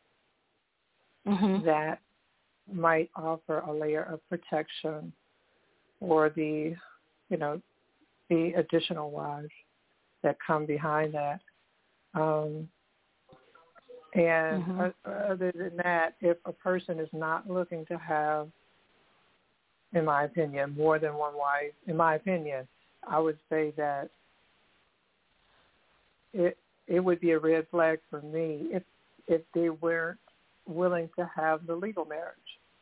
That might offer a layer of protection for the additional wives that come behind that. And other than that, if a person is not looking to have, in my opinion, more than one wife, in my opinion, I would say that it would be a red flag for me if they weren't willing to have the legal marriage.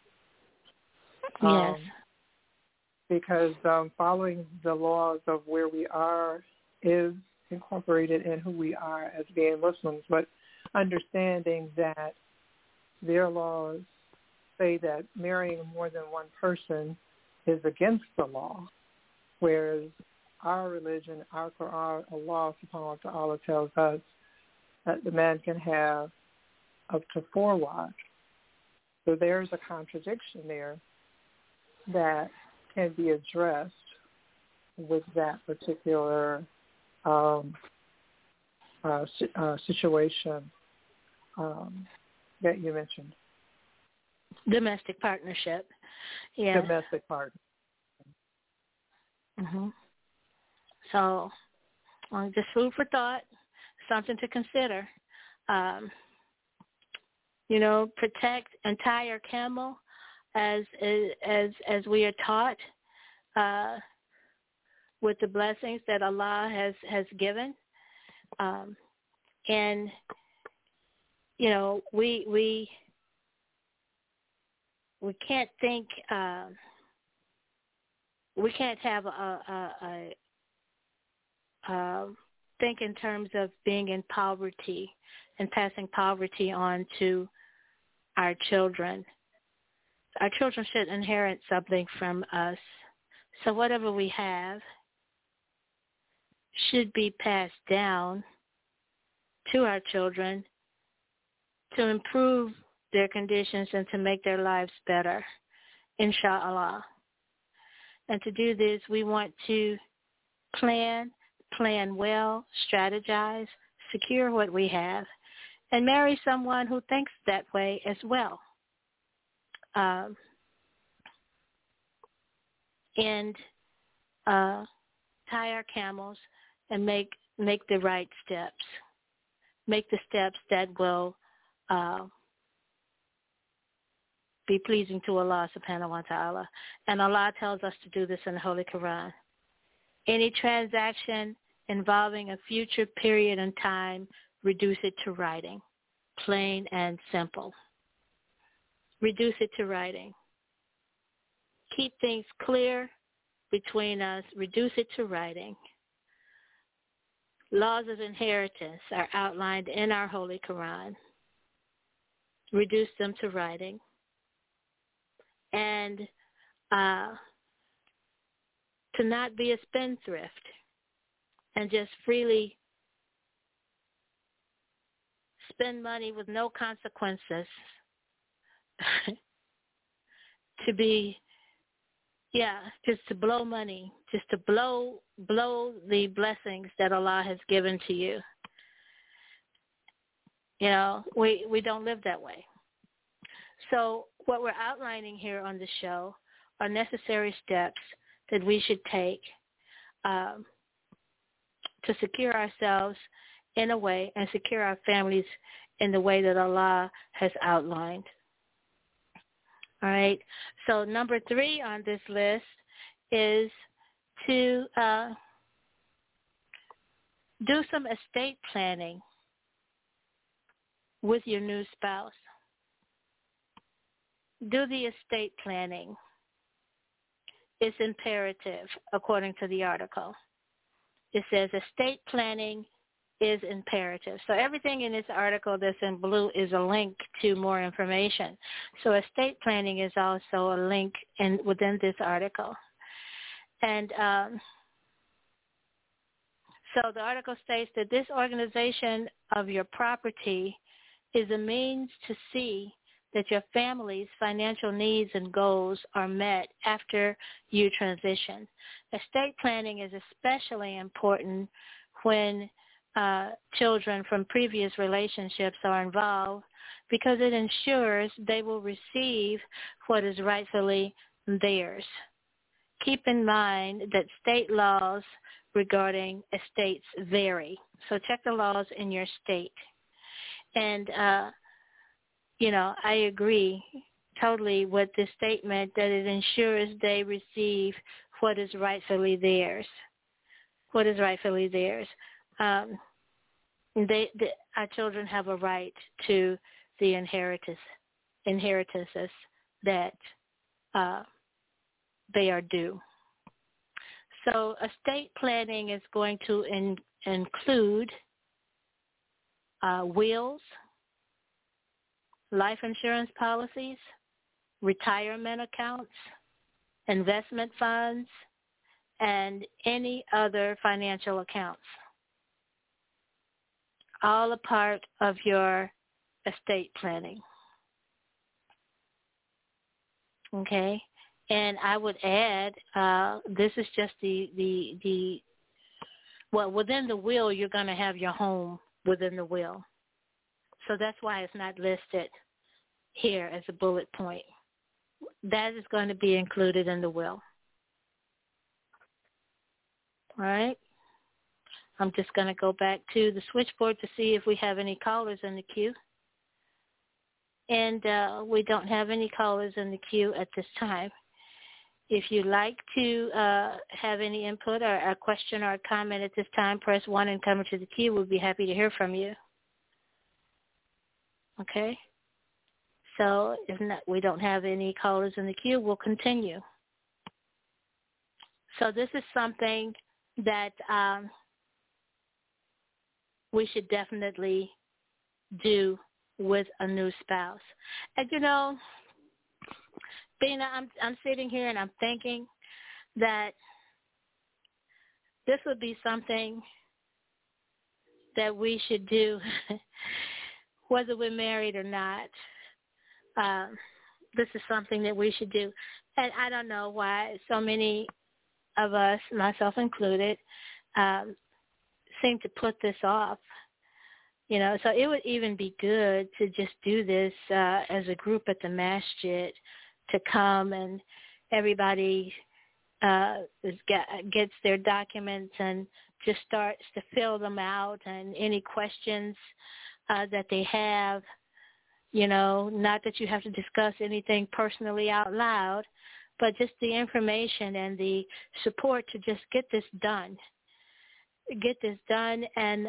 Yes. Because following the laws of where we are is incorporated in who we are as being Muslims, but understanding that their laws say that marrying more than one person is against the law, whereas our religion, our Quran, Allah subhanahu wa ta'ala tells us that the man can have up to 4 wives. So there's a contradiction there that can be addressed with that particular situation that you mentioned. Domestic partnership. Yeah. Domestic partnership. So just food for thought, something to consider. Protect and tie your camel as we are taught with the blessings that Allah has given. We can't think. We can't have think in terms of being in poverty and passing poverty on to our children. Our children should inherit something from us. So whatever we have should be passed down to our children to improve their conditions and to make their lives better, inshallah. And to do this, we want to plan well, strategize, secure what we have, and marry someone who thinks that way as well. And tie our camels and make the right steps. Make the steps that will be pleasing to Allah subhanahu wa ta'ala. And Allah tells us to do this in the Holy Quran. Any transaction involving a future period in time, reduce it to writing. Plain and simple. Reduce it to writing. Keep things clear between us. Reduce it to writing. Laws of inheritance are outlined in our Holy Quran. Reduce them to writing. And to not be a spendthrift and just freely spend money with no consequences. To be, just to blow money, just to blow the blessings that Allah has given to you. We don't live that way. So what we're outlining here on the show are necessary steps that we should take to secure ourselves in a way and secure our families in the way that Allah has outlined. All right. So number 3 on this list is to do some estate planning with your new spouse. Do the estate planning. It's imperative, according to the article. It says estate planning is imperative. So everything in this article that's in blue is a link to more information. So estate planning is also a link within this article. And so the article states that this organization of your property is a means to see that your family's financial needs and goals are met after you transition. Estate planning is especially important when children from previous relationships are involved because it ensures they will receive what is rightfully theirs. Keep in mind that state laws regarding estates vary. So check the laws in your state. And I agree totally with the statement that it ensures they receive what is rightfully theirs. What is rightfully theirs. Our children have a right to the inheritances that they are due. So estate planning is going to include wills, life insurance policies, retirement accounts, investment funds, and any other financial accounts. All a part of your estate planning. Okay? And I would add, this is just within the will, you're going to have your home within the will. So that's why it's not listed here as a bullet point. That is going to be included in the will. All right? I'm just going to go back to the switchboard to see if we have any callers in the queue. And we don't have any callers in the queue at this time. If you'd like to have any input or a question or a comment at this time, press 1 and come into the queue. We'll be happy to hear from you. Okay? So if not, we don't have any callers in the queue, we'll continue. So this is something that we should definitely do with a new spouse. And you know, Bina, I'm sitting here and I'm thinking that this would be something that we should do whether we're married or not. This is something that we should do. And I don't know why so many of us, myself included, seem to put this off. You know, so it would even be good to just do this as a group at the masjid, to come and everybody gets their documents and just starts to fill them out, and any questions that they have, you know, not that you have to discuss anything personally out loud, but just the information and the support to just get this done. Get this done and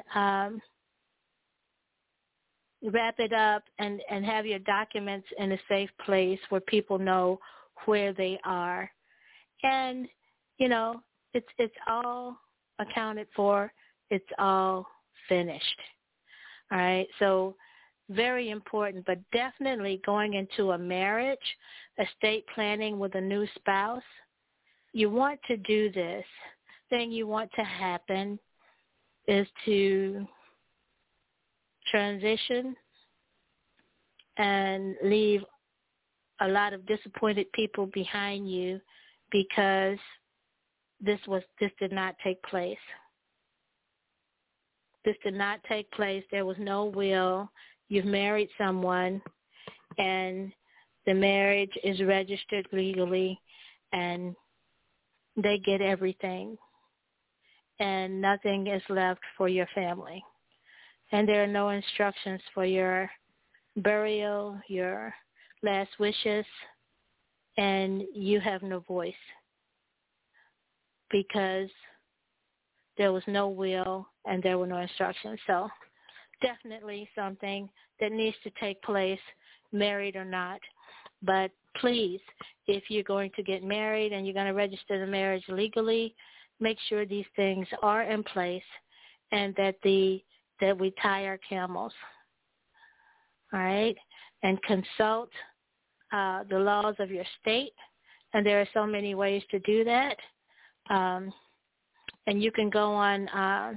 wrap it up and have your documents in a safe place where people know where they are. And, you know, it's all accounted for. It's all finished. All right. So very important, but definitely going into a marriage, estate planning with a new spouse, you want to do this. Thing you want to happen is to transition and leave a lot of disappointed people behind you because this did not take place. This did not take place. There was no will. You've married someone, and the marriage is registered legally, and they get everything, and nothing is left for your family. And there are no instructions for your burial, your last wishes, and you have no voice because there was no will and there were no instructions. So definitely something that needs to take place, married or not. But please, if you're going to get married and you're going to register the marriage legally, make sure these things are in place and that we tie our camels. All right? And consult the laws of your state. And there are so many ways to do that. And you can go on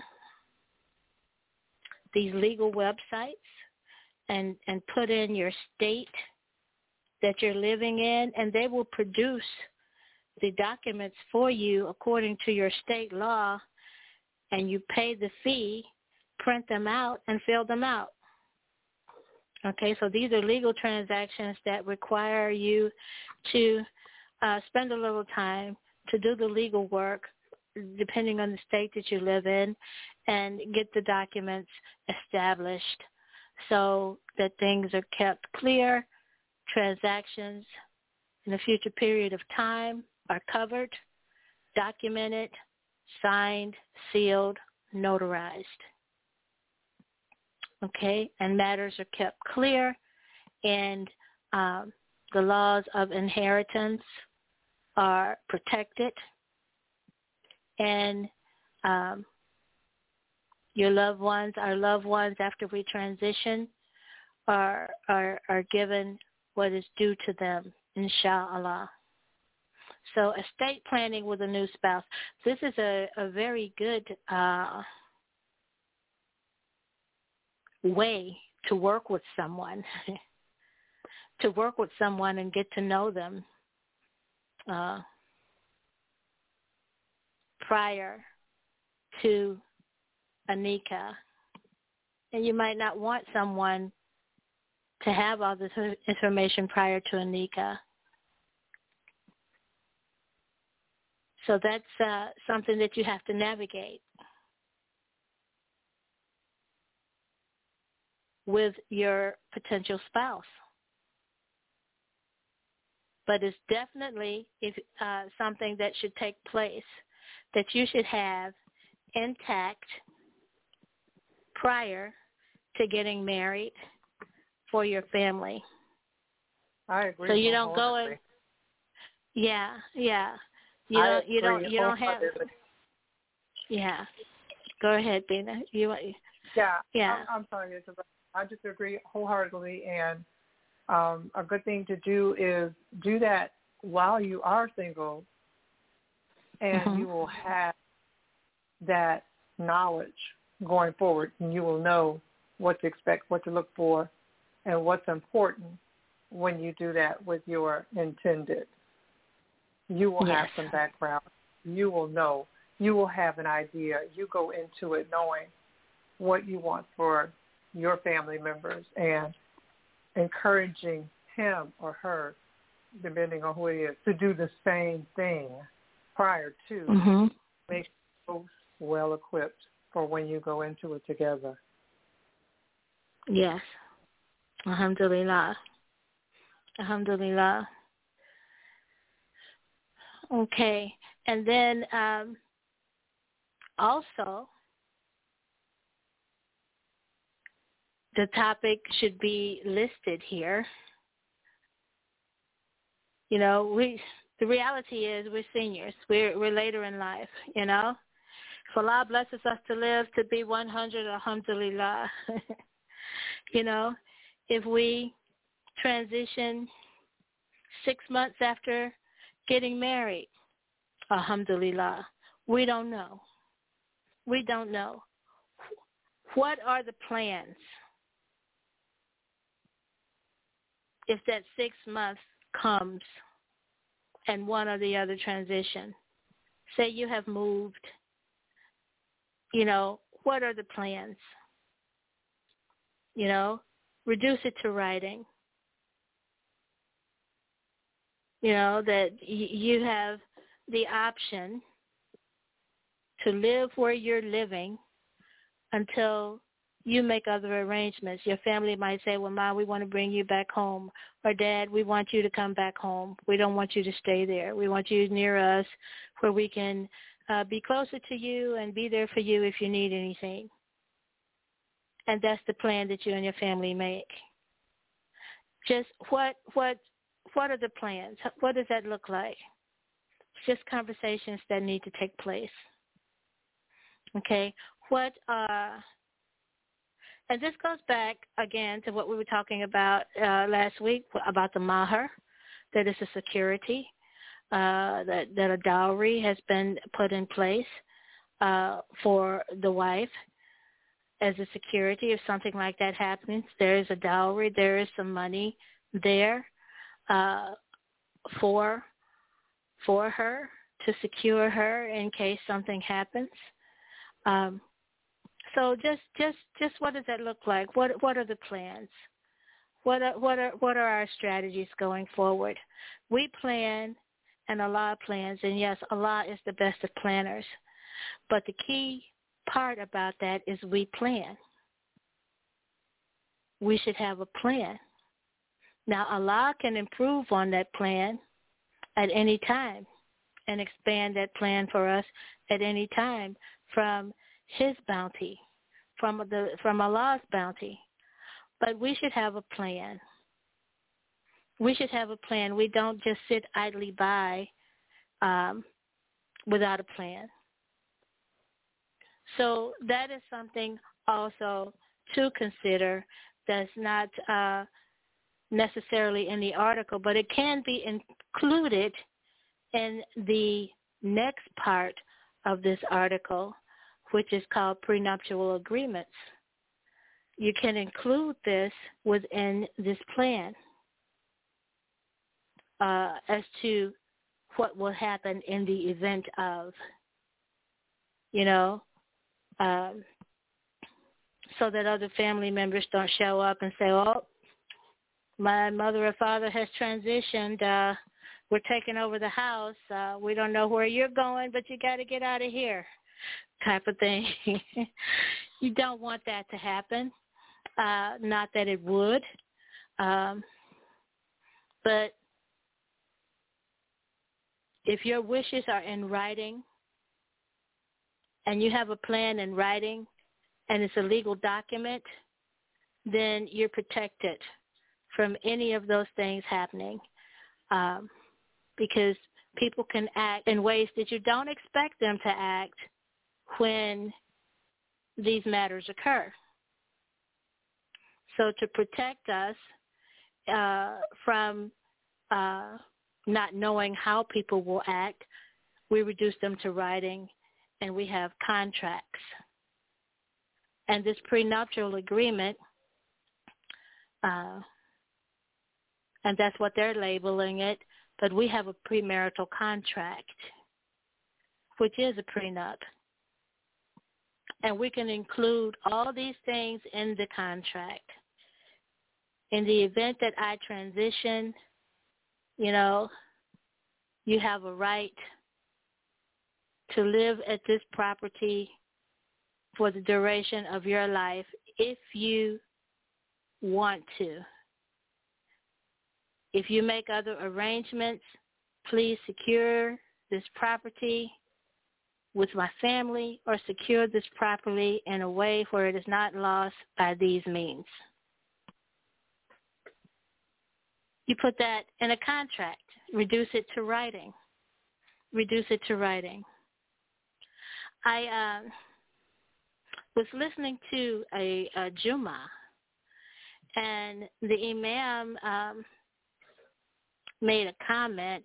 these legal websites and put in your state that you're living in, and they will produce the documents for you according to your state law, and you pay the fee, print them out, and fill them out. Okay, so these are legal transactions that require you to spend a little time to do the legal work, depending on the state that you live in, and get the documents established so that things are kept clear, transactions in a future period of time are covered, documented, signed, sealed, notarized. Okay, and matters are kept clear, and the laws of inheritance are protected, and your loved ones, our loved ones, after we transition, are given what is due to them, inshallah. So estate planning with a new spouse. This is a very good way to work with someone, to work with someone and get to know them prior to a nikah. And you might not want someone to have all this information prior to a nikah. So that's something that you have to navigate. with your potential spouse. But it's definitely something that should take place, that you should have intact prior to getting married for your family. I agree. So you don't go in. Yeah. You don't have. Yeah. Go ahead, Bina. Yeah. I'm sorry. I just agree wholeheartedly, and a good thing to do is do that while you are single, and you will have that knowledge going forward, and you will know what to expect, what to look for, and what's important when you do that with your intended. You will have some background. You will know. You will have an idea. You go into it knowing what you want for your family members and encouraging him or her, depending on who it is, to do the same thing prior to make you both well equipped for when you go into it together. Yes. Alhamdulillah. Alhamdulillah. Okay. And then also, the topic should be listed here. You know, the reality is we're seniors. We're later in life, you know. If Allah blesses us to live to be 100, alhamdulillah. You know, if we transition 6 months after getting married, alhamdulillah, we don't know. We don't know. What are the plans if that 6 months comes and one or the other transition? Say you have moved, you know, what are the plans? You know, reduce it to writing. You know, that you have the option to live where you're living until you make other arrangements. Your family might say, well, Mom, we want to bring you back home. Or Dad, we want you to come back home. We don't want you to stay there. We want you near us where we can be closer to you and be there for you if you need anything. And that's the plan that you and your family make. Just what are the plans? What does that look like? Just conversations that need to take place. Okay? And this goes back, again, to what we were talking about last week, about the mahar, that is a security, that a dowry has been put in place for the wife as a security. If something like that happens, there is a dowry, there is some money there for her to secure her in case something happens. So just what does that look like? What are the plans? What are our strategies going forward? We plan and Allah plans, and yes, Allah is the best of planners. But the key part about that is we plan. We should have a plan. Now Allah can improve on that plan at any time and expand that plan for us at any time from His bounty, from Allah's bounty. But we should have a plan. We should have a plan. We don't just sit idly by without a plan. So that is something also to consider that's not necessarily in the article, but it can be included in the next part of this article, which is called prenuptial agreements. You can include this within this plan as to what will happen in the event of, you know, so that other family members don't show up and say, oh, my mother or father has transitioned. We're taking over the house. We don't know where you're going, but you got to get out of here, type of thing. You don't want that to happen. Not that it would, but if your wishes are in writing and you have a plan in writing and it's a legal document, then you're protected from any of those things happening, because people can act in ways that you don't expect them to act when these matters occur. So to protect us from not knowing how people will act, we reduce them to writing, and we have contracts. And this prenuptial agreement, and that's what they're labeling it, but we have a premarital contract, which is a prenup. And we can include all these things in the contract. In the event that I transition, you know, you have a right to live at this property for the duration of your life if you want to. If you make other arrangements, please secure this property with my family or secure this property in a way where it is not lost by these means. You put that in a contract. Reduce it to writing. Reduce it to writing. I was listening to a Jummah, and the Imam made a comment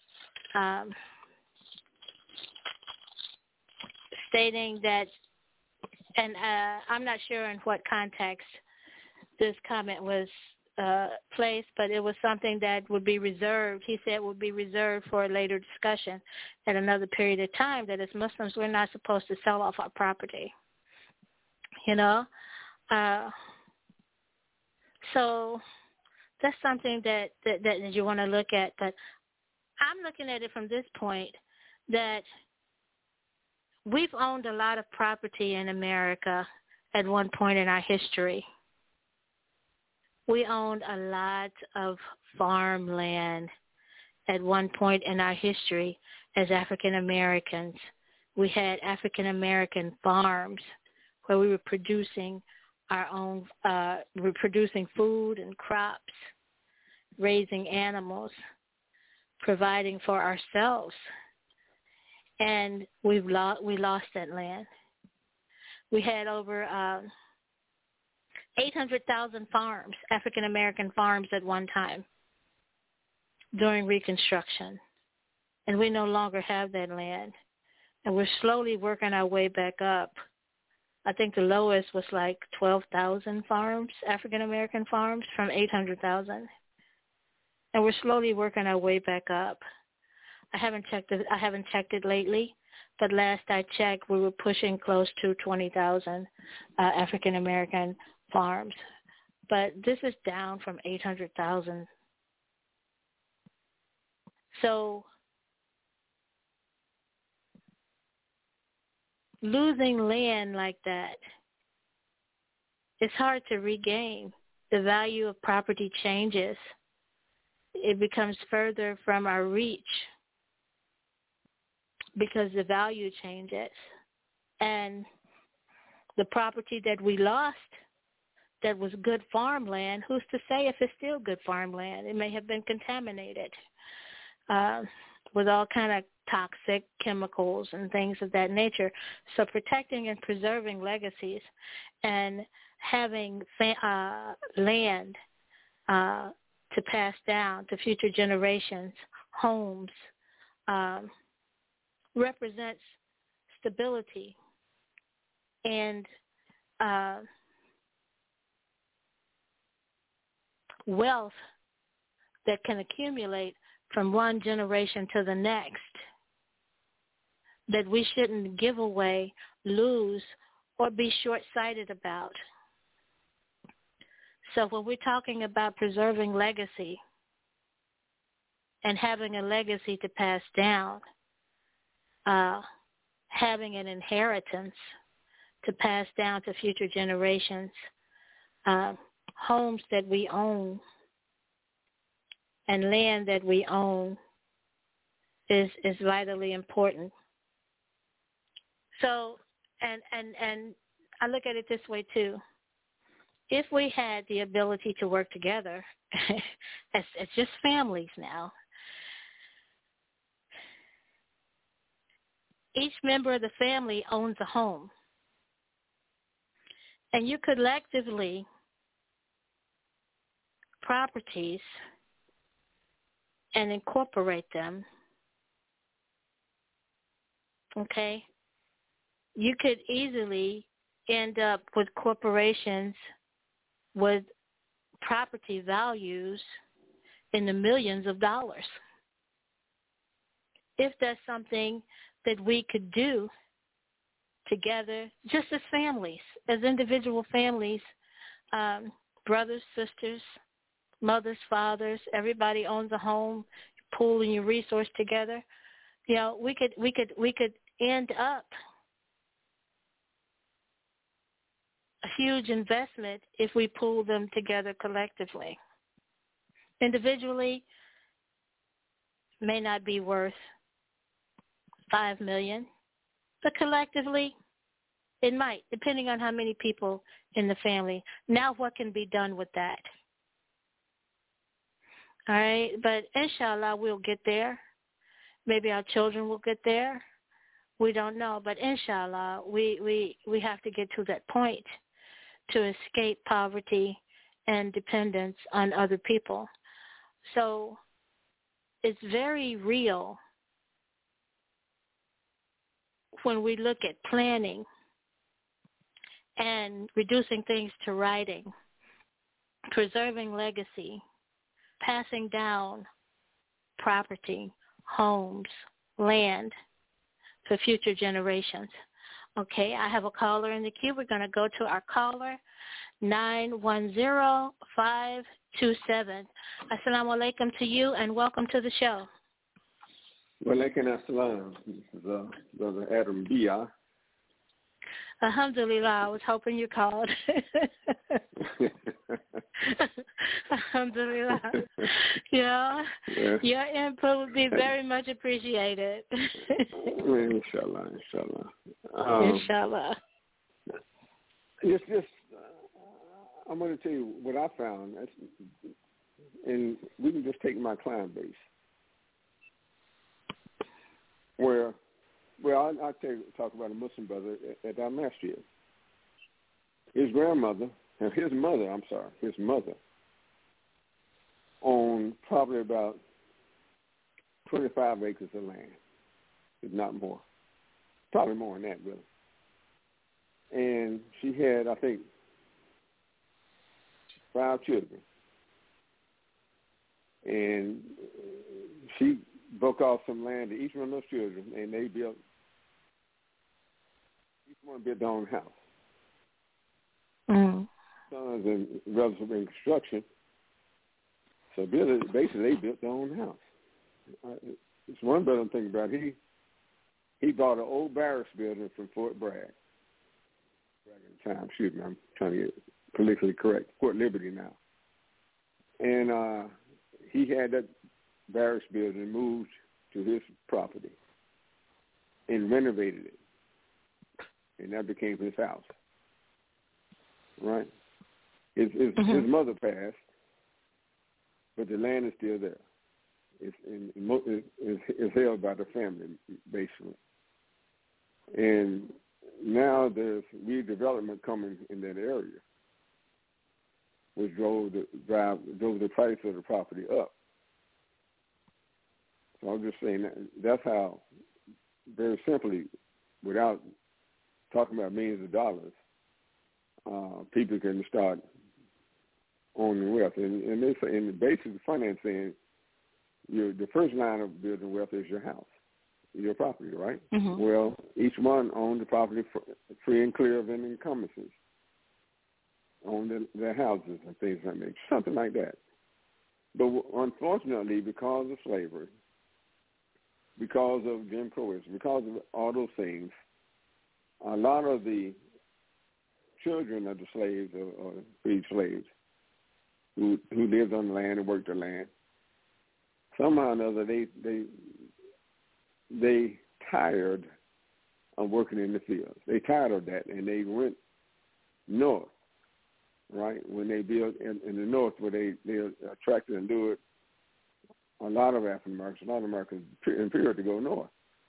stating that, and I'm not sure in what context this comment was placed, but it was something that would be reserved. He said would be reserved for a later discussion at another period of time, that as Muslims we're not supposed to sell off our property. You know? So that's something that you want to look at. But I'm looking at it from this point that we've owned a lot of property in America at one point in our history. We owned a lot of farmland at one point in our history as African Americans. We had African American farms where we were producing our own, producing food and crops, raising animals, providing for ourselves. And we lost that land. We had over 800,000 farms, African American farms at one time during Reconstruction. And we no longer have that land. And we're slowly working our way back up. I think the lowest was like 12,000 farms, African American farms, from 800,000. And we're slowly working our way back up. I haven't checked it lately, but last I checked, we were pushing close to 20,000 African American farms. But this is down from 800,000. So losing land like that, it's hard to regain. The value of property changes. It becomes further from our reach because the value changes. And the property that we lost that was good farmland, who's to say if it's still good farmland? It may have been contaminated with all kind of toxic chemicals and things of that nature. So protecting and preserving legacies and having land to pass down to future generations, homes, represents stability and wealth that can accumulate from one generation to the next, that we shouldn't give away, lose, or be short-sighted about. So when we're talking about preserving legacy and having a legacy to pass down, having an inheritance to pass down to future generations, homes that we own and land that we own is vitally important. So, and I look at it this way too. If we had the ability to work together as just families now, each member of the family owns a home. And you collectively properties and incorporate them. Okay? You could easily end up with corporations with property values in the millions of dollars. If that's something that we could do together, just as families, as individual families, brothers, sisters, mothers, fathers, everybody owns a home, pooling your resource together. You know, we could end up a huge investment if we pool them together collectively. Individually, may not be worth $5 million, but collectively, it might, depending on how many people in the family. Now, what can be done with that? All right, but inshallah, we'll get there. Maybe our children will get there. We don't know, but inshallah, we have to get to that point to escape poverty and dependence on other people. So it's very real when we look at planning and reducing things to writing, preserving legacy, passing down property, homes, land for future generations. Okay, I have a caller in the queue. We're going to go to our caller, 910527. Assalamu alaikum to you, and welcome to the show. Wa alaikum assalam. This is Brother Adam Bia. Alhamdulillah, I was hoping you called. Alhamdulillah. Yeah, your input would be very much appreciated. Inshallah. Inshallah. Just I'm going to tell you what I found, and we can just take my client base. I'll talk about a Muslim brother at our masjid. His mother owned probably about 25 acres of land, if not more. Probably more than that, really. And she had, I think, 5 children. And she broke off some land to each one of those children, and each one built their own house. Mm. Sons and brothers were in construction, so basically they built their own house. It's one brother I'm thinking about. He bought an old barracks building from Fort Bragg. I'm trying to get politically correct. Fort Liberty now. And he had that barracks building moved to his property and renovated it, and that became his house. Right? His mother passed, but the land is still there. It's held by the family, basically. And now there's redevelopment coming in that area, which drove the price of the property up. So I'm just saying that's how, very simply, without talking about millions of dollars, people can start owning wealth. And they say, in the basis of finance, saying the first line of building wealth is your house, your property, right? Mm-hmm. Well, each one owned the property free and clear of any encumbrances, owned their houses and things like that, something like that. But unfortunately, because of slavery, because of Jim Crow, because of all those things, a lot of the children of the slaves or freed slaves who lived on the land and worked the land. Somehow or another, they tired of working in the fields. They tired of that, and they went north, right? When they built in the north, where they attracted and lured a lot of African Americans, a lot of Americans in period to go north.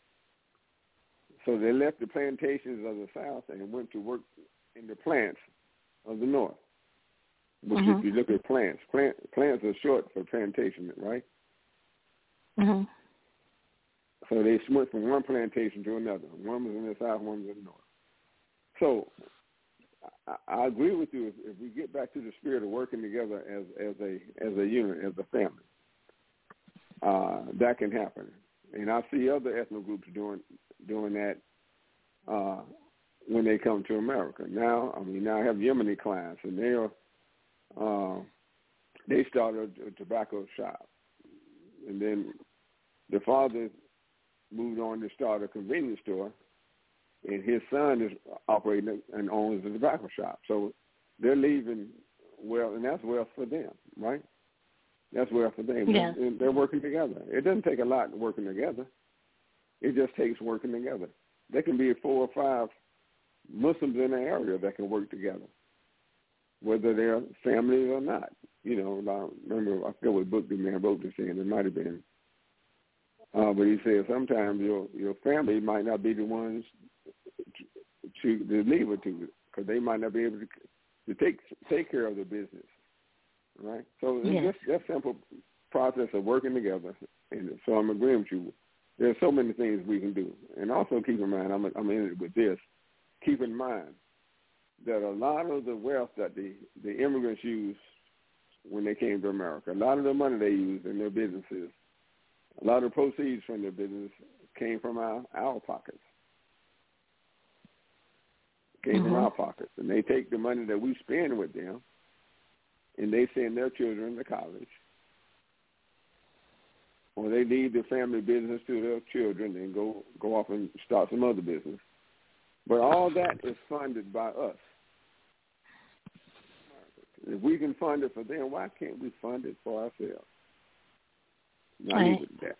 So they left the plantations of the South and went to work in the plants of the North. Which, if you look at plants are short for plantation, right? Mm-hmm. So they went from one plantation to another. One was in the South, one was in the North. So I agree with you. If we get back to the spirit of working together as a unit, as a family, that can happen. And I see other ethnic groups doing that when they come to America. Now I have Yemeni clients, and they started a tobacco shop, and then the father moved on to start a convenience store, and his son is operating and owns the tobacco shop. So they're leaving well, and that's wealth for them, right? That's wealth for them. Yeah. And they're working together. It doesn't take a lot working together. It just takes working together. There can be 4 or 5 Muslims in the area that can work together, whether they're families or not. You know, I remember, I forget what book the man wrote this in. It might have been. But he said sometimes your family might not be the ones to leave it to, because they might not be able to take care of the business, right? So it's just that simple process of working together. And so I'm agreeing with you. There's so many things we can do. And also keep in mind, I'm in it with this, keep in mind that a lot of the wealth that the immigrants used when they came to America, a lot of the money they used in their businesses, a lot of the proceeds from their business came from our pockets. Came from our pockets. And they take the money that we spend with them, and they send their children to college. Or they leave the family business to their children and go off and start some other business. But all that is funded by us. If we can fund it for them, why can't we fund it for ourselves? Not even that.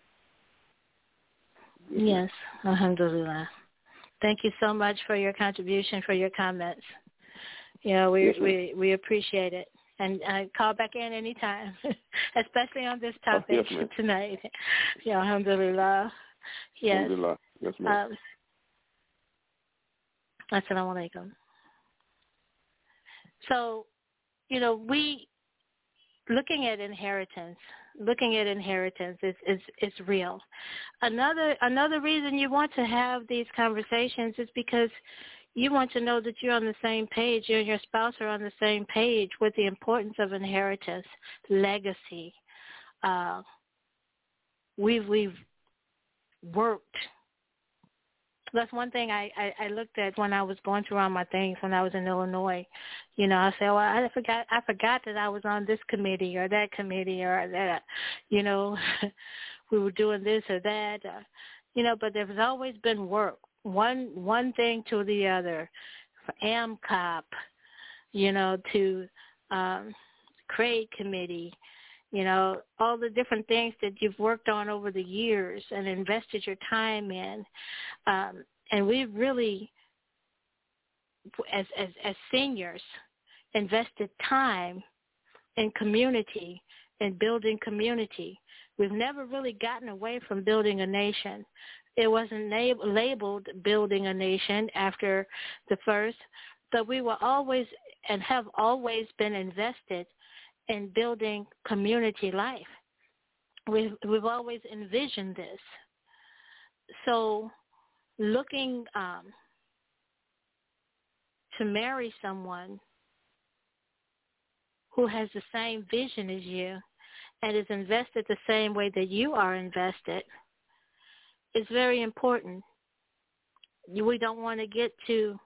Yes, alhamdulillah. Thank you so much for your contribution, for your comments. Yeah, we appreciate it. And call back in anytime, especially on this topic tonight. Yeah, alhamdulillah. Yes. Alhamdulillah. Yes, ma'am. Assalamu alaikum. So, you know, looking at inheritance is real. Another reason you want to have these conversations is because you want to know that you're on the same page, you and your spouse are on the same page with the importance of inheritance, legacy. We've worked. That's one thing I looked at when I was going through all my things when I was in Illinois. You know, I said, well, I forgot that I was on this committee or that committee or that, you know, we were doing this or that, you know, but there's always been work. One thing to the other, for AMCOP, you know, to CRADE committee, you know, all the different things that you've worked on over the years and invested your time in. And we really, as seniors, invested time in community and building community. We've never really gotten away from building a nation. It wasn't labeled building a nation after the first, but we were always and have always been invested in building community life. We've always envisioned this. So looking to marry someone who has the same vision as you and is invested the same way that you are invested is very important. We don't want to get to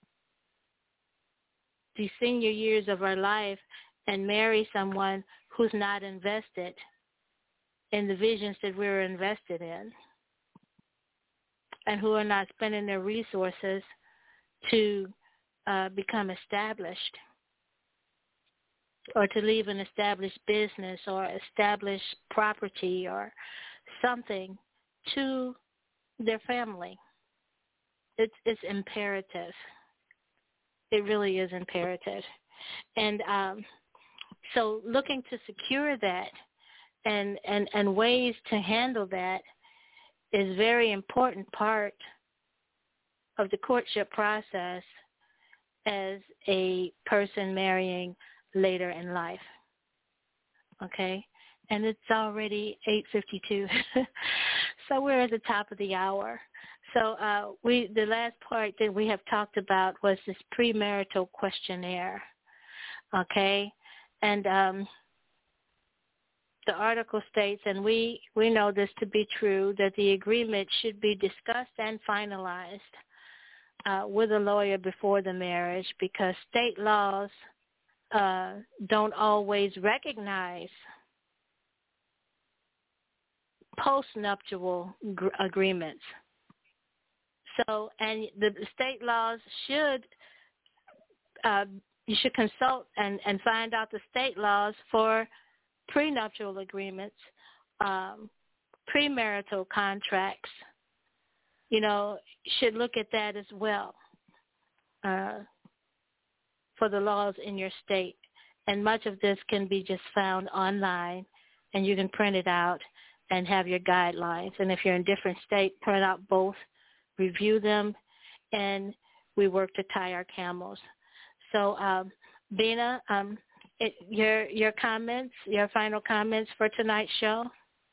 the senior years of our life and marry someone who's not invested in the visions that we're invested in and who are not spending their resources to become established, or to leave an established business or established property or something to their family. It's imperative. It really is imperative. And so looking to secure that and ways to handle that is very important part of the courtship process as a person marrying later in life. Okay? And it's already 8:52. So we're at the top of the hour. So the last part that we have talked about was this premarital questionnaire. Okay? And the article states, and we know this to be true, that the agreement should be discussed and finalized with a lawyer before the marriage, because state laws don't always recognize postnuptial agreements. So, and the state laws should, you should consult and find out the state laws for prenuptial agreements, premarital contracts. You know, should look at that as well for the laws in your state. And much of this can be just found online, and you can print it out and have your guidelines. And if you're in different states, print out both, review them, and we work to tie our camels. So, Bina, your comments, your final comments for tonight's show?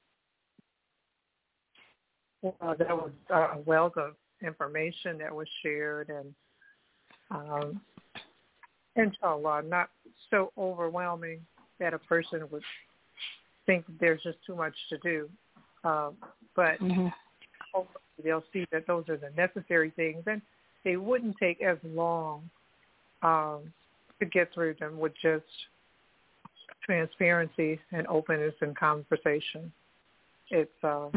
Well, that was a wealth of information that was shared, and inshallah, not so overwhelming that a person would think there's just too much to do. But hopefully they'll see that those are the necessary things, and they wouldn't take as long to get through them with just transparency and openness and conversation. It's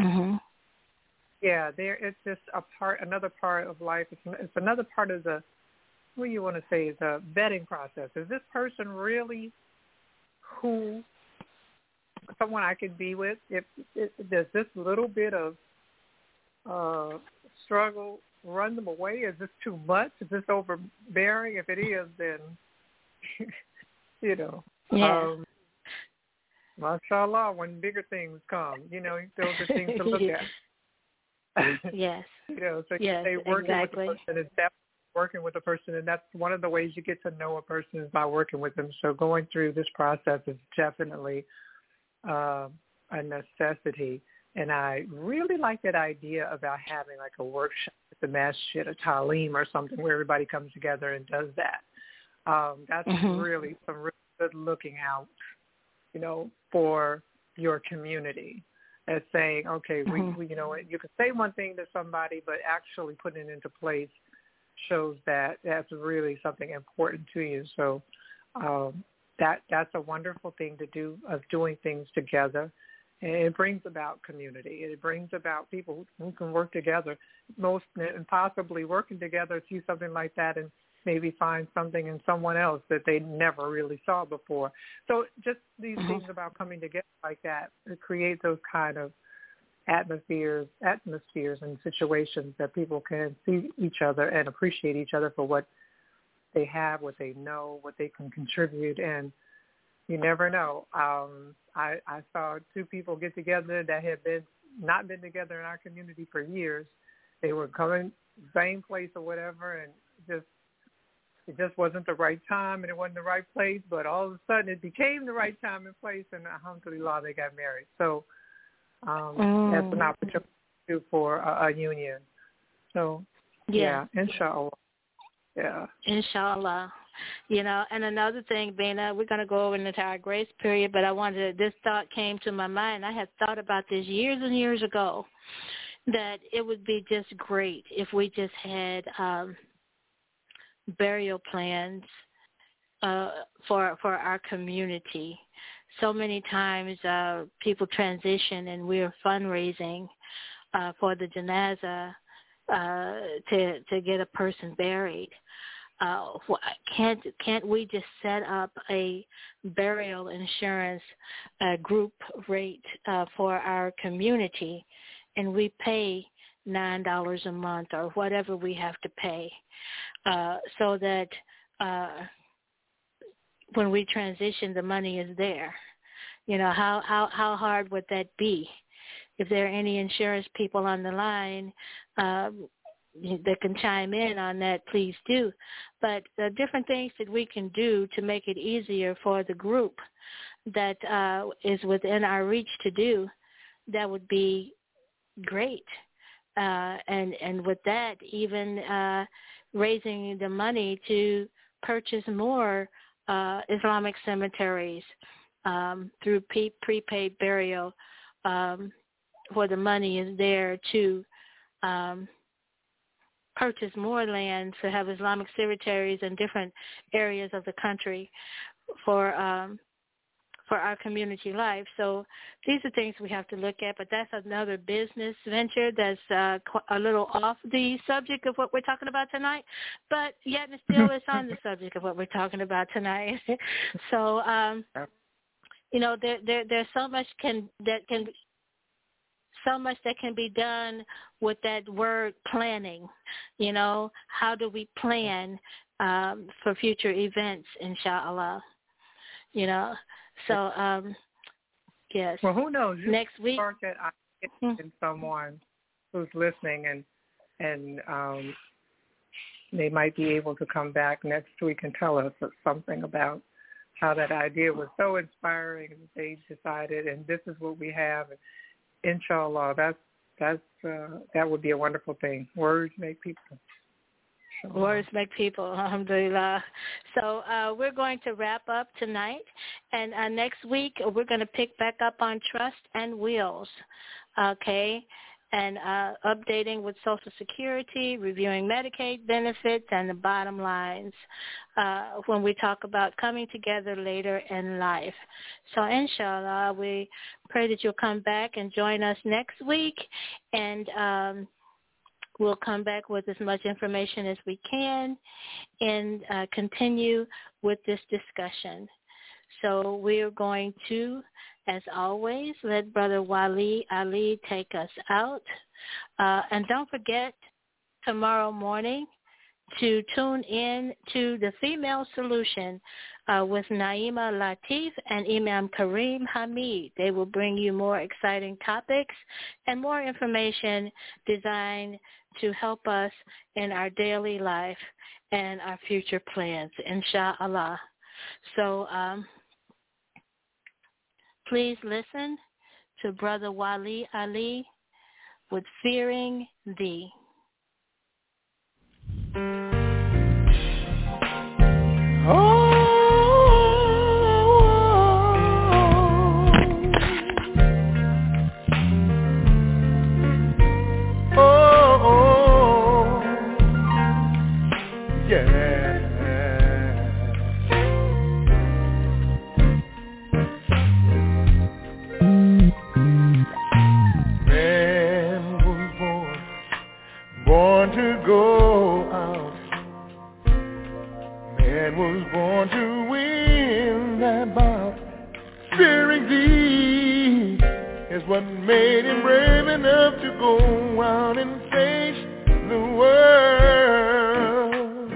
it's just another part of life. It's another part of the, what do you want to say, the vetting process. Is this person really who someone I could be with? If does this little bit of struggle run them away? Is this too much? Is this overbearing? If it is, then mashallah, when bigger things come, those are things to look at. Yes. So you say working with a person is definitely working with a person, and that's one of the ways you get to know a person is by working with them. So going through this process is definitely a necessity. And I really like that idea about having like a workshop at the masjid, a talim or something where everybody comes together and does that. That's really some really good looking out, for your community. As saying, okay, we you can say one thing to somebody, but actually putting it into place shows that that's really something important to you. So that's a wonderful thing to do, of doing things together. And it brings about community. It brings about people who can work together, and possibly working together to see something like that and maybe find something in someone else that they never really saw before. So just these things about coming together like that, to create those kind of atmospheres and situations that people can see each other and appreciate each other for what they have, what they know, what they can contribute. And you never know. I saw two people get together that had not been together in our community for years. They were coming same place or whatever, and it just wasn't the right time and it wasn't the right place, but all of a sudden it became the right time and place, and alhamdulillah, they got married. So that's an opportunity for a union. So, inshallah. Yeah. Inshallah. And another thing, Bina, we're going to go over into our grace period, but this thought came to my mind. I had thought about this years and years ago, that it would be just great if we just had burial plans for our community. So many times people transition, and we're fundraising for the janazah to get a person buried. can't we just set up a burial insurance group rate for our community, and we pay $9 a month or whatever we have to pay, so that when we transition, the money is there. You know, how hard would that be? If there are any insurance people on the line that can chime in on that, please do. But the different things that we can do to make it easier for the group that is within our reach to do, that would be great. And with that, even raising the money to purchase more Islamic cemeteries through prepaid burial, where the money is there to purchase more land to have Islamic cemeteries in different areas of the country for our community life. So these are things we have to look at, but that's another business venture that's a little off the subject of what we're talking about tonight, but yet and still it's on the subject of what we're talking about tonight. So, you know, there's so much that can be done with that word planning. You know, how do we plan for future events, inshallah? You know, so yes. Well, who knows? Next week, that I get someone who's listening, and they might be able to come back next week and tell us something about how that idea was so inspiring that they decided, and this is what we have. Inshallah, that would be a wonderful thing. Words make people. Words make people, alhamdulillah. So we're going to wrap up tonight, and next week we're going to pick back up on trust and wills, okay, and updating with Social Security, reviewing Medicaid benefits, and the bottom lines when we talk about coming together later in life. So inshallah, we pray that you'll come back and join us next week, and we'll come back with as much information as we can and continue with this discussion. So we're going to, as always, let Brother Wali Ali take us out. And don't forget tomorrow morning to tune in to the Female Solution with Naima Latif and Imam Kareem Hamid. They will bring you more exciting topics and more information designed to help us in our daily life and our future plans, inshallah. So please listen to Brother Wali Ali with Fearing Thee. Was born to win that battle. Fearing thee is what made him brave enough to go out and face the world.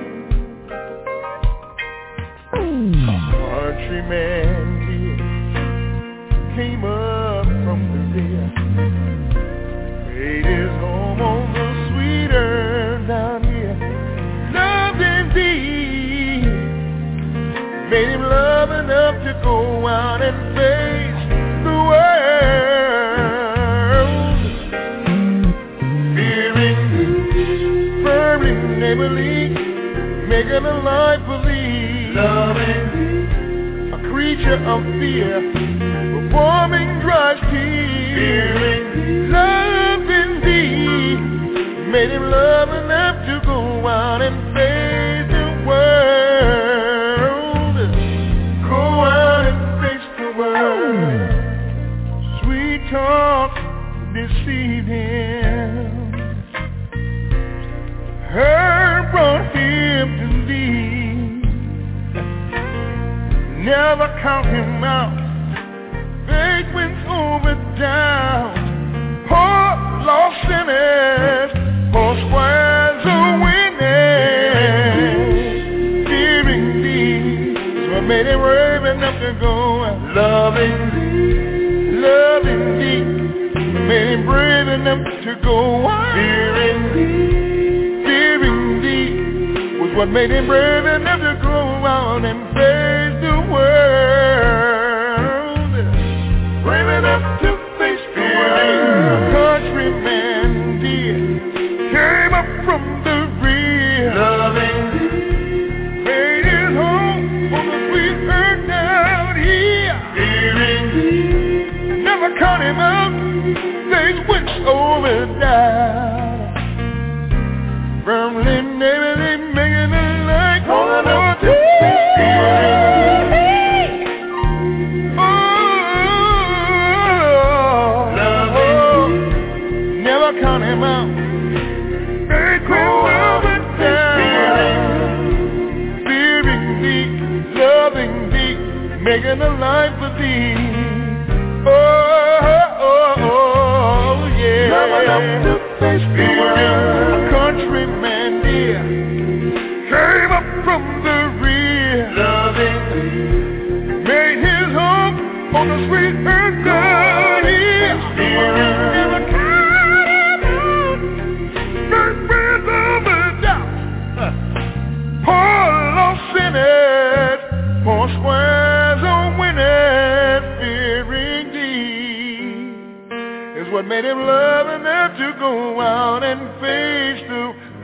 A country man here came up from the rear, made his home on the sweeter down here, loving thee. Made him love enough to go out and face the world. Fearing thee, firmly, neighborly, making a life believe. Loving thee, a creature of fear, performing dry tears. Fearing thee, loving thee, made him love enough to go out and face the world. Sweet talk deceived him. Her brought him to thee. never count him out. Faith wins over down. Poor lost sinners, poor squares are winning. Fearing thee is what made him brave enough to go. Loving thee, made him brave enough to go. Fearing thee was what made him brave enough to go out and face the world. Brave enough to face the world. Countryman dear came up from the rear. Loving thee, made his home on the sweet earth down here. Fearing thee, never count him out. Things went over down. Firmly, nearly making a light. Calling up to never count him out. Things went over down. Fearing thee, loving thee, making a life for thee. Countryman dear came up from the rear. Loving thee, made his home on the sweet earth down here. Never count him out. First breath of a doubt. Poor lost sinners, poor squares are winners. Fearing thee is what made him love enough to go out and face the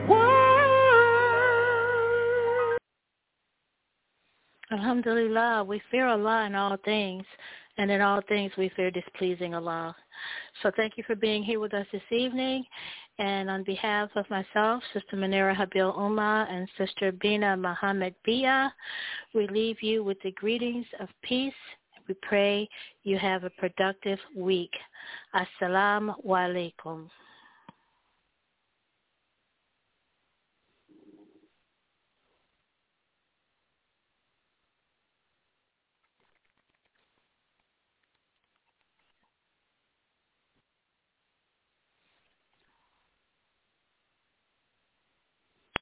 world. Alhamdulillah, we fear Allah in all things, and in all things we fear displeasing Allah. So thank you for being here with us this evening. And on behalf of myself, Sister Munira Habil Ummah, and Sister Bina Muhammad Bia, we leave you with the greetings of peace. We pray you have a productive week. Assalamu alaikum.